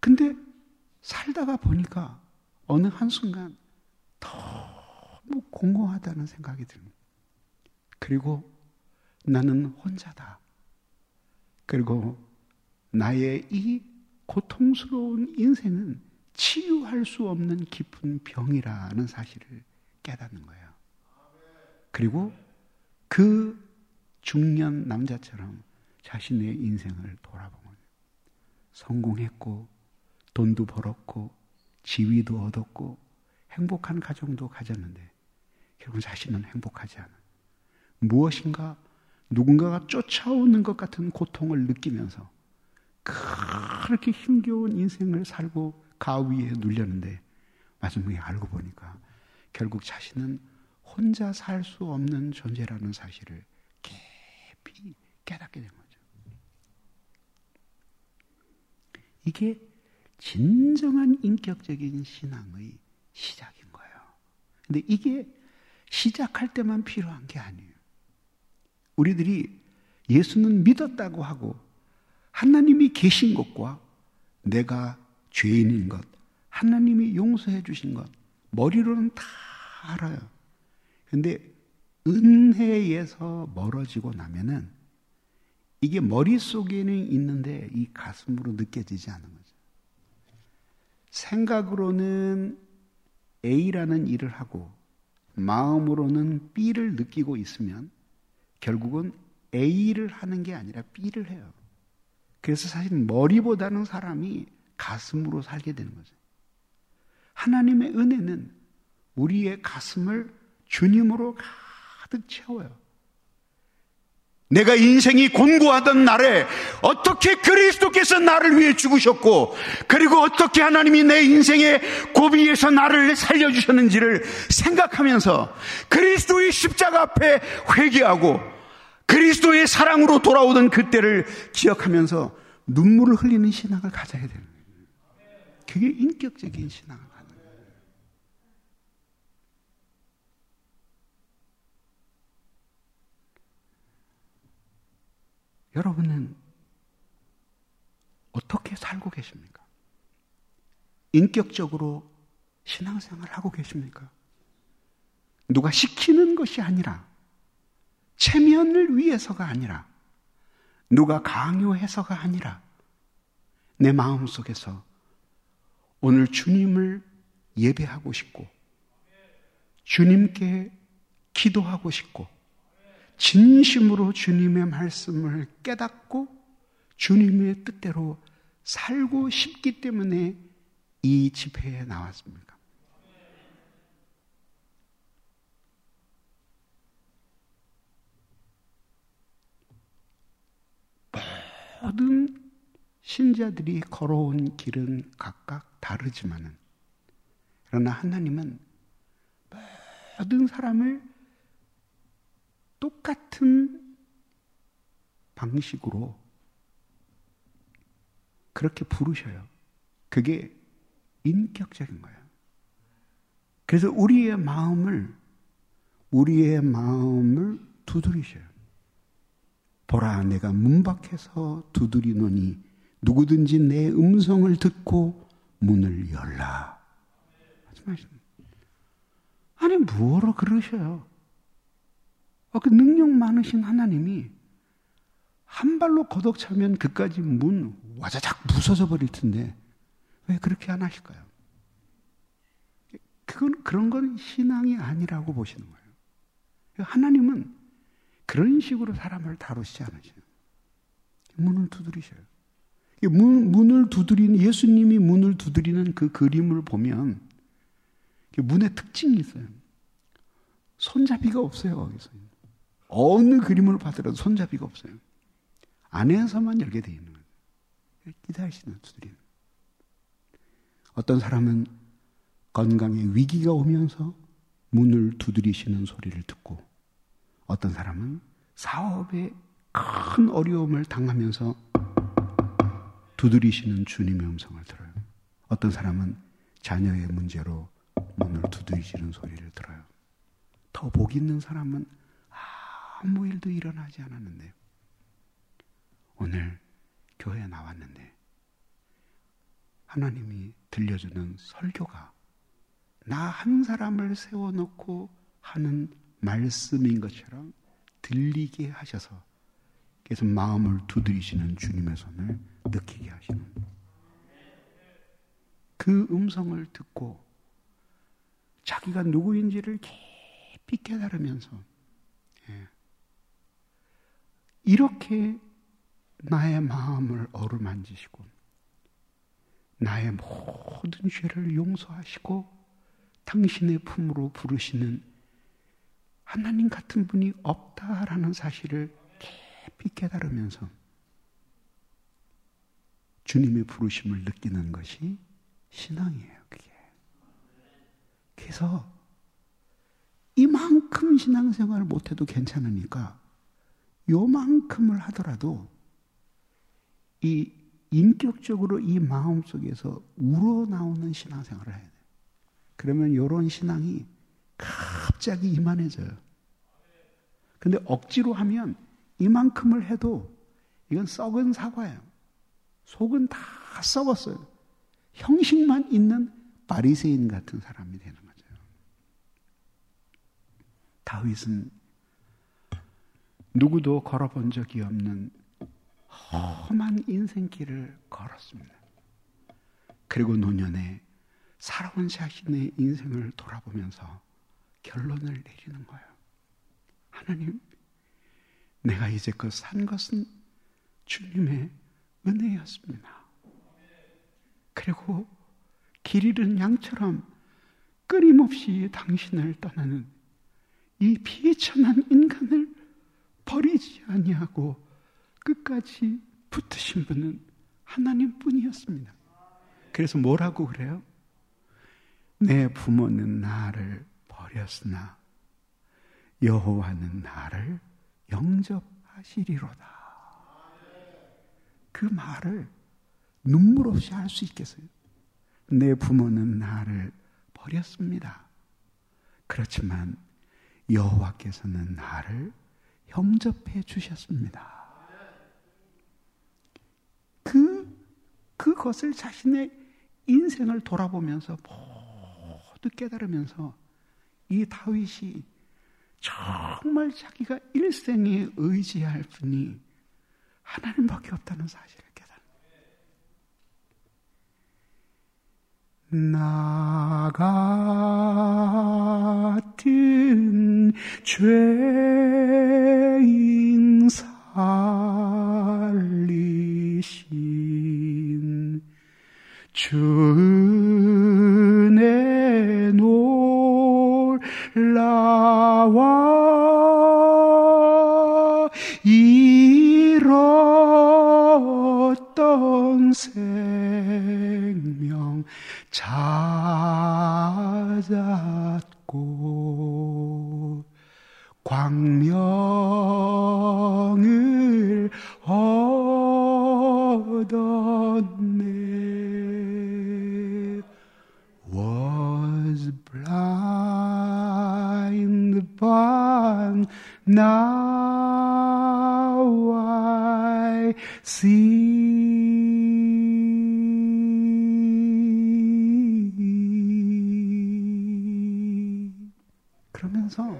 근데 살다가 보니까 어느 한순간 너무 공허하다는 생각이 듭니다. 그리고 나는 혼자다. 그리고 나의 이 고통스러운 인생은 치유할 수 없는 깊은 병이라는 사실을 깨닫는 거예요. 그리고 그 중년 남자처럼 자신의 인생을 돌아보면 성공했고 돈도 벌었고 지위도 얻었고 행복한 가정도 가졌는데 결국 자신은 행복하지 않아. 무엇인가 누군가가 쫓아오는 것 같은 고통을 느끼면서 그렇게 힘겨운 인생을 살고 가위에 눌렸는데 마지막에 알고 보니까 결국 자신은 혼자 살 수 없는 존재라는 사실을 깊이 깨닫게 된 거죠. 이게 진정한 인격적인 신앙의 시작인 거예요. 근데 이게 시작할 때만 필요한 게 아니에요. 우리들이 예수는 믿었다고 하고 하나님이 계신 것과 내가 죄인인 것, 하나님이 용서해 주신 것 머리로는 다 알아요. 근데 은혜에서 멀어지고 나면은 이게 머릿속에는 있는데 이 가슴으로 느껴지지 않는 거죠. 생각으로는 A라는 일을 하고 마음으로는 B를 느끼고 있으면 결국은 A를 하는 게 아니라 B를 해요. 그래서 사실 머리보다는 사람이 가슴으로 살게 되는 거죠. 하나님의 은혜는 우리의 가슴을 주님으로 가득 채워요. 내가 인생이 곤고하던 날에 어떻게 그리스도께서 나를 위해 죽으셨고 그리고 어떻게 하나님이 내 인생의 고비에서 나를 살려주셨는지를 생각하면서 그리스도의 십자가 앞에 회개하고 그리스도의 사랑으로 돌아오던 그때를 기억하면서 눈물을 흘리는 신앙을 가져야 되는 거예요. 그게 인격적인 신앙을 갖는 거예요. 여러분은 어떻게 살고 계십니까? 인격적으로 신앙생활을 하고 계십니까? 누가 시키는 것이 아니라 체면을 위해서가 아니라 누가 강요해서가 아니라 내 마음속에서 오늘 주님을 예배하고 싶고 주님께 기도하고 싶고 진심으로 주님의 말씀을 깨닫고 주님의 뜻대로 살고 싶기 때문에 이 집회에 나왔습니다. 모든 신자들이 걸어온 길은 각각 다르지만은 그러나 하나님은 모든 사람을 똑같은 방식으로 그렇게 부르셔요. 그게 인격적인 거예요. 그래서 우리의 마음을 우리의 마음을 두드리셔요. 보라, 내가 문 밖에서 두드리노니 누구든지 내 음성을 듣고 문을 열라. 말씀하십니다. 아니 뭐로 그러셔요? 어, 그 능력 많으신 하나님이 한 발로 걷어차면 그까지 문 와자작 부서져 버릴 텐데 왜 그렇게 안 하실까요? 그건 그런 건 신앙이 아니라고 보시는 거예요. 하나님은 그런 식으로 사람을 다루시지 않으셔요. 문을 두드리셔요. 문, 문을 두드리는 예수님이 문을 두드리는 그 그림을 보면 문의 특징이 있어요. 손잡이가 없어요. 거기서. 어느 그림을 봐더라도 손잡이가 없어요. 안에서만 열게 돼 있는 거예요. 기다리시는 두드리는. 어떤 사람은 건강에 위기가 오면서 문을 두드리시는 소리를 듣고 어떤 사람은 사업에 큰 어려움을 당하면서 두드리시는 주님의 음성을 들어요. 어떤 사람은 자녀의 문제로 문을 두드리시는 소리를 들어요. 더 복 있는 사람은 아무 일도 일어나지 않았는데 오늘 교회에 나왔는데 하나님이 들려주는 설교가 나 한 사람을 세워놓고 하는 말씀인 것처럼 들리게 하셔서 계속 마음을 두드리시는 주님의 손을 느끼게 하시는 그 음성을 듣고 자기가 누구인지를 깊이 깨달으면서 예. 이렇게 나의 마음을 어루만지시고 나의 모든 죄를 용서하시고 당신의 품으로 부르시는 하나님 같은 분이 없다라는 사실을 깊이 깨달으면서 주님의 부르심을 느끼는 것이 신앙이에요. 그게. 그래서 이만큼 신앙생활을 못해도 괜찮으니까 요만큼을 하더라도 이 인격적으로 이 마음속에서 우러나오는 신앙생활을 해야 돼요. 그러면 이런 신앙이 갑자기 이만해져요. 근데 억지로 하면 이만큼을 해도 이건 썩은 사과예요. 속은 다 썩었어요. 형식만 있는 바리새인 같은 사람이 되는 거죠. 다윗은 누구도 걸어본 적이 없는 험한 인생길을 걸었습니다. 그리고 노년에 살아온 자신의 인생을 돌아보면서 결론을 내리는 거예요. 하나님, 내가 이제껏 산 것은 주님의 은혜였습니다. 그리고 길 잃은 양처럼 끊임없이 당신을 떠나는 이 비천한 인간을 버리지 아니하고 끝까지 붙으신 분은 하나님뿐이었습니다. 그래서 뭐라고 그래요? 내 부모는 나를 버렸으나 여호와는 나를 영접하시리로다. 그 말을 눈물 없이 할 수 있겠어요? 내 부모는 나를 버렸습니다. 그렇지만 여호와께서는 나를 영접해 주셨습니다. 그, 그것을 자신의 인생을 돌아보면서 모두 깨달으면서 이 다윗이 정말 자기가 일생에 의지할 분이 하나님밖에 없다는 사실을 깨달은 거예요. 나 같은 죄인 살리신 주 은혜 놀라와 잃었던 생명 찾았고 광명을 얻었네. Was blind but now I see. 그러면서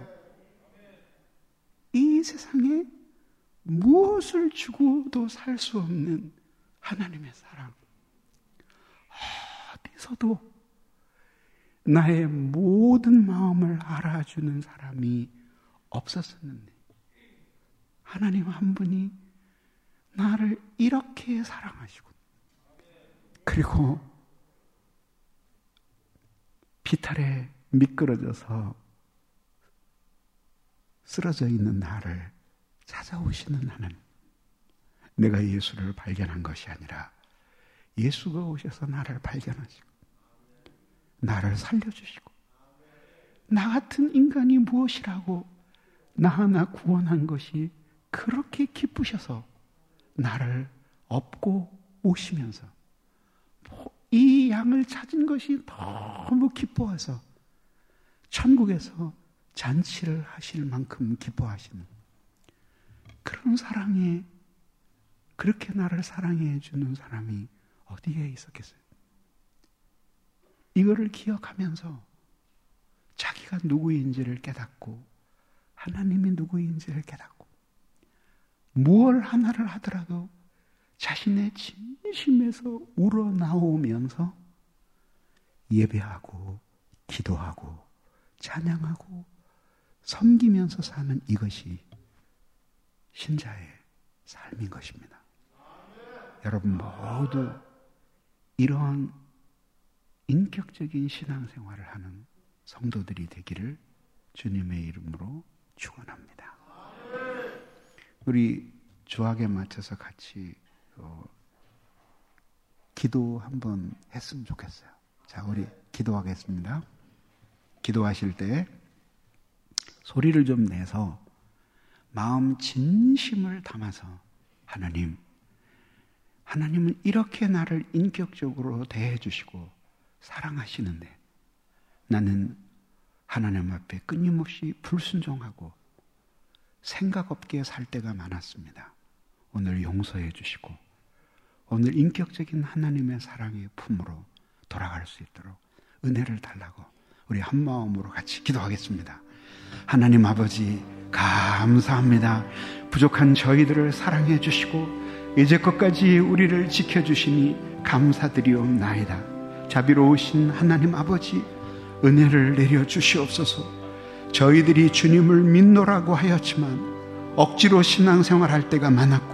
이 세상에 무엇을 주고도 살 수 없는 하나님의 사랑, 어디서도 나의 모든 마음을 알아주는 사람이 없었었는데 하나님 한 분이 나를 이렇게 사랑하시고 그리고 비탈에 미끄러져서 쓰러져 있는 나를 찾아오시는 하나님. 내가 예수를 발견한 것이 아니라 예수가 오셔서 나를 발견하시고 나를 살려주시고 나 같은 인간이 무엇이라고 나 하나 구원한 것이 그렇게 기쁘셔서 나를 업고 오시면서 이 양을 찾은 것이 너무 기뻐해서 천국에서 잔치를 하실 만큼 기뻐하시는 그런 사랑에, 그렇게 나를 사랑해 주는 사람이 어디에 있었겠어요? 이거를 기억하면서 자기가 누구인지를 깨닫고 하나님이 누구인지를 깨닫고 무엇 하나를 하더라도 자신의 진심에서 우러나오면서 예배하고 기도하고 찬양하고 섬기면서 사는 이것이 신자의 삶인 것입니다. 여러분 모두 이러한 인격적인 신앙생활을 하는 성도들이 되기를 주님의 이름으로 축원합니다. 우리 주학에 맞춰서 같이 어, 기도 한번 했으면 좋겠어요. 자, 우리 기도하겠습니다. 기도하실 때 소리를 좀 내서 마음 진심을 담아서 하나님, 하나님은 이렇게 나를 인격적으로 대해 주시고 사랑하시는데 나는 하나님 앞에 끊임없이 불순종하고 생각 없게 살 때가 많았습니다. 오늘 용서해 주시고 오늘 인격적인 하나님의 사랑의 품으로 돌아갈 수 있도록 은혜를 달라고 우리 한 마음으로 같이 기도하겠습니다. 하나님 아버지 감사합니다. 부족한 저희들을 사랑해 주시고 이제껏까지 우리를 지켜주시니 감사드리옵나이다. 자비로우신 하나님 아버지 은혜를 내려주시옵소서. 저희들이 주님을 믿노라고 하였지만 억지로 신앙생활할 때가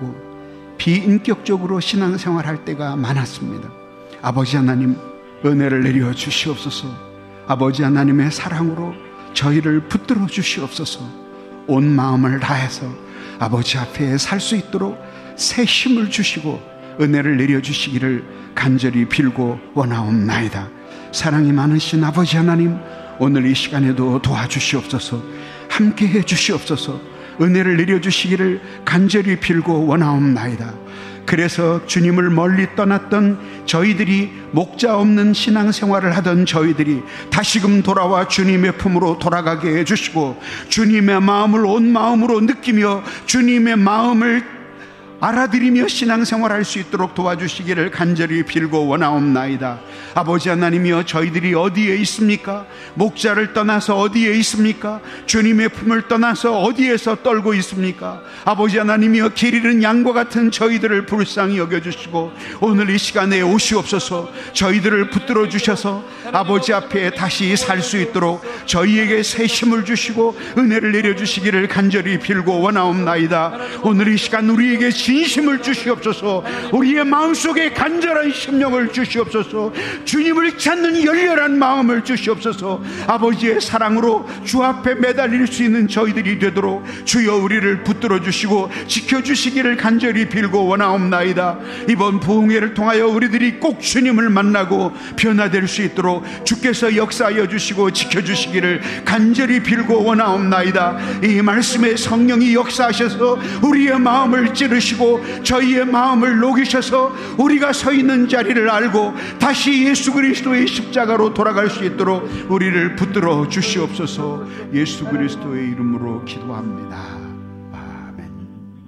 많았고 비인격적으로 신앙생활할 때가 많았습니다. 아버지 하나님 은혜를 내려주시옵소서. 아버지 하나님의 사랑으로 저희를 붙들어 주시옵소서. 온 마음을 다해서 아버지 앞에 살 수 있도록 새 힘을 주시고 은혜를 내려주시기를 간절히 빌고 원하옵나이다. 사랑이 많으신 아버지 하나님 오늘 이 시간에도 도와주시옵소서. 함께해 주시옵소서. 은혜를 내려주시기를 간절히 빌고 원하옵나이다. 그래서 주님을 멀리 떠났던 저희들이 목자 없는 신앙생활을 하던 저희들이 다시금 돌아와 주님의 품으로 돌아가게 해주시고 주님의 마음을 온 마음으로 느끼며 주님의 마음을 알아들이며 신앙생활할 수 있도록 도와주시기를 간절히 빌고 원하옵나이다. 아버지 하나님이여 저희들이 어디에 있습니까? 목자를 떠나서 어디에 있습니까? 주님의 품을 떠나서 어디에서 떨고 있습니까? 아버지 하나님이여 길 잃은 양과 같은 저희들을 불쌍히 여겨주시고 오늘 이 시간에 오시옵소서. 저희들을 붙들어 주셔서 아버지 앞에 다시 살 수 있도록 저희에게 새 힘을 주시고 은혜를 내려주시기를 간절히 빌고 원하옵나이다. 오늘 이 시간 우리에게 진심을 주시옵소서. 우리의 마음속에 간절한 심령을 주시옵소서. 주님을 찾는 열렬한 마음을 주시옵소서. 아버지의 사랑으로 주 앞에 매달릴 수 있는 저희들이 되도록 주여 우리를 붙들어 주시고 지켜주시기를 간절히 빌고 원하옵나이다. 이번 부흥회를 통하여 우리들이 꼭 주님을 만나고 변화될 수 있도록 주께서 역사하여 주시고 지켜주시기를 간절히 빌고 원하옵나이다. 이 말씀에 성령이 역사하셔서 우리의 마음을 찌르시고 저희의 마음을 녹이셔서 우리가 서 있는 자리를 알고 다시 예수 그리스도의 십자가로 돌아갈 수 있도록 우리를 붙들어 주시옵소서. 예수 그리스도의 이름으로 기도합니다. 아멘.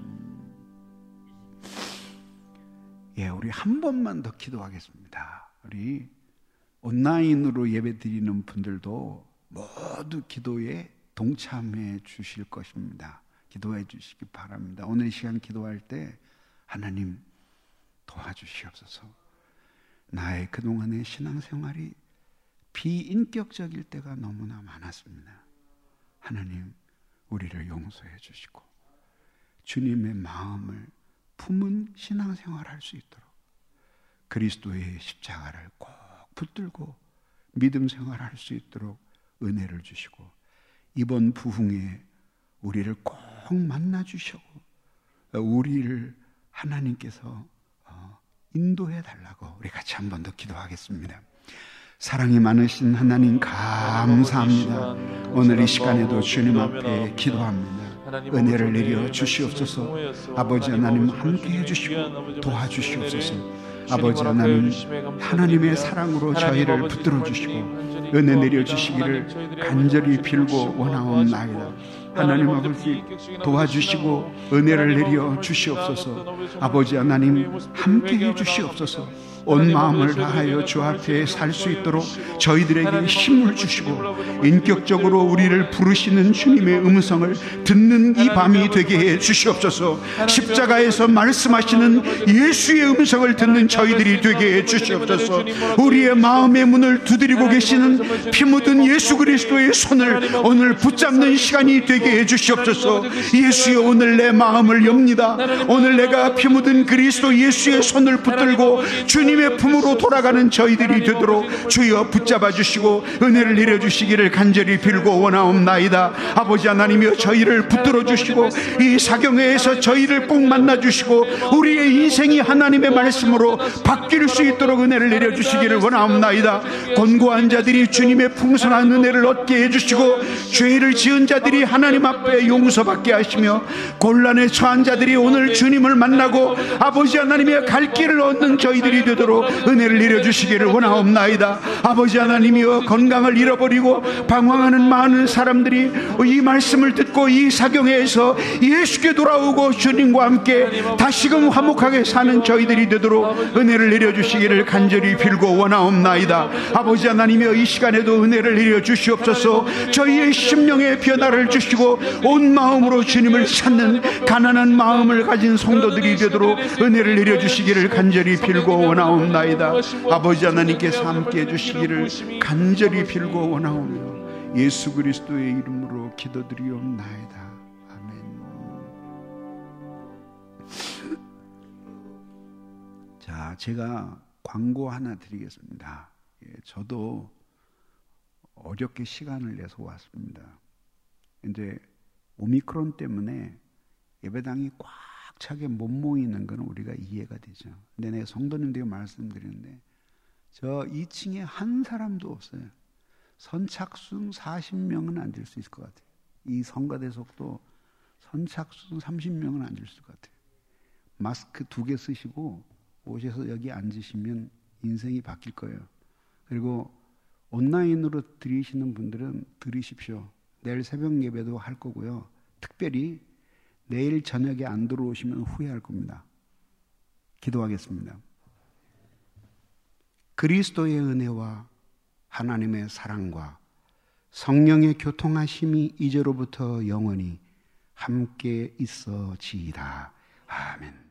예, 우리 한 번만 더 기도하겠습니다. 우리 온라인으로 예배 드리는 분들도 모두 기도에 동참해 주실 것입니다. 기도해 주시기 바랍니다. 오늘 이 시간 기도할 때 하나님 도와주시옵소서. 나의 그동안의 신앙생활이 비인격적일 때가 너무나 많았습니다. 하나님 우리를 용서해 주시고 주님의 마음을 품은 신앙생활 할 수 있도록 그리스도의 십자가를 꼭 붙들고 믿음 생활 할 수 있도록 은혜를 주시고 이번 부흥에 우리를 꼭 만나 주시고 우리를 하나님께서 인도해 달라고 우리 같이 한 번 더 기도하겠습니다. 사랑이 많으신 하나님 감사합니다. 오늘 이 시간에도 주님 앞에 기도합니다. 은혜를 내려 주시옵소서. 아버지 하나님 함께 해주시고 도와주시옵소서. 아버지 하나님 하나님의 사랑으로 저희를 붙들어 주시고 은혜 내려 주시기를 간절히 빌고 원하옵나이다. 하나님 아버지 도와주시고 은혜를 내려 주시옵소서. 아버지 하나님 함께해 주시옵소서. 온 마음을 다하여 주 앞에 살 수 있도록 저희들에게 힘을 주시고 인격적으로 우리를 부르시는 주님의 음성을 듣는 이 밤이 되게 해 주시옵소서. 십자가에서 말씀하시는 예수의 음성을 듣는 저희들이 되게 해 주시옵소서. 우리의 마음의 문을 두드리고 계시는 피 묻은 예수 그리스도의 손을 오늘 붙잡는 시간이 되게 해 주시옵소서. 예수여, 오늘 내 마음을 엽니다. 오늘 내가 피 묻은 그리스도 예수의 손을 붙들고 주님의 품으로 돌아가는 저희들이 되도록 주여 붙잡아 주시고 은혜를 내려주시기를 간절히 빌고 원하옵나이다. 아버지 하나님이여, 저희를 붙들어 주시고 이 사경회에서 저희를 꼭 만나 주시고 우리의 인생이 하나님의 말씀으로 바뀔 수 있도록 은혜를 내려주시기를 원하옵나이다. 곤고한 자들이 주님의 풍성한 은혜를 얻게 해주시고 죄를 지은 자들이 하나님 앞에 용서받게 하시며 곤란에 처한 자들이 오늘 주님을 만나고 아버지 하나님의 갈 길을 얻는 저희들이 되도록 은혜를 내려주시기를 원하옵나이다. 아버지 하나님이여, 건강을 잃어버리고 방황하는 많은 사람들이 이 말씀을 듣고 이 사경회에서 예수께 돌아오고 주님과 함께 다시금 화목하게 사는 저희들이 되도록 은혜를 내려주시기를 간절히 빌고 원하옵나이다. 아버지 하나님이여, 이 시간에도 은혜를 내려주시옵소서. 저희의 심령의 변화를 주시고 온 마음으로 주님을 찾는 가난한 마음을 가진 성도들이 되도록 은혜를 내려주시기를 간절히 빌고 원하옵나이다. 아버지 하나님께서 함께 해주시기를 간절히 빌고 원하오며 예수 그리스도의 이름으로 기도드리옵나이다. 아멘. 자, 제가 광고 하나 드리겠습니다. 예, 저도 어렵게 시간을 내서 왔습니다. 이제 오미크론 때문에 예배당이 꽉 차게 못 모이는 건 우리가 이해가 되죠. 근데 내가 성도님들에게 말씀드리는데 저 이 층에 한 사람도 없어요. 선착순 사십 명은 앉을 수 있을 것 같아요. 이 성가대석도 선착순 삼십 명은 앉을 수 있을 것 같아요. 마스크 두 개 쓰시고 오셔서 여기 앉으시면 인생이 바뀔 거예요. 그리고 온라인으로 들으시는 분들은 들으십시오. 내일 새벽 예배도 할 거고요. 특별히 내일 저녁에 안 들어오시면 후회할 겁니다. 기도하겠습니다. 그리스도의 은혜와 하나님의 사랑과 성령의 교통하심이 이제로부터 영원히 함께 있어지이다. 아멘.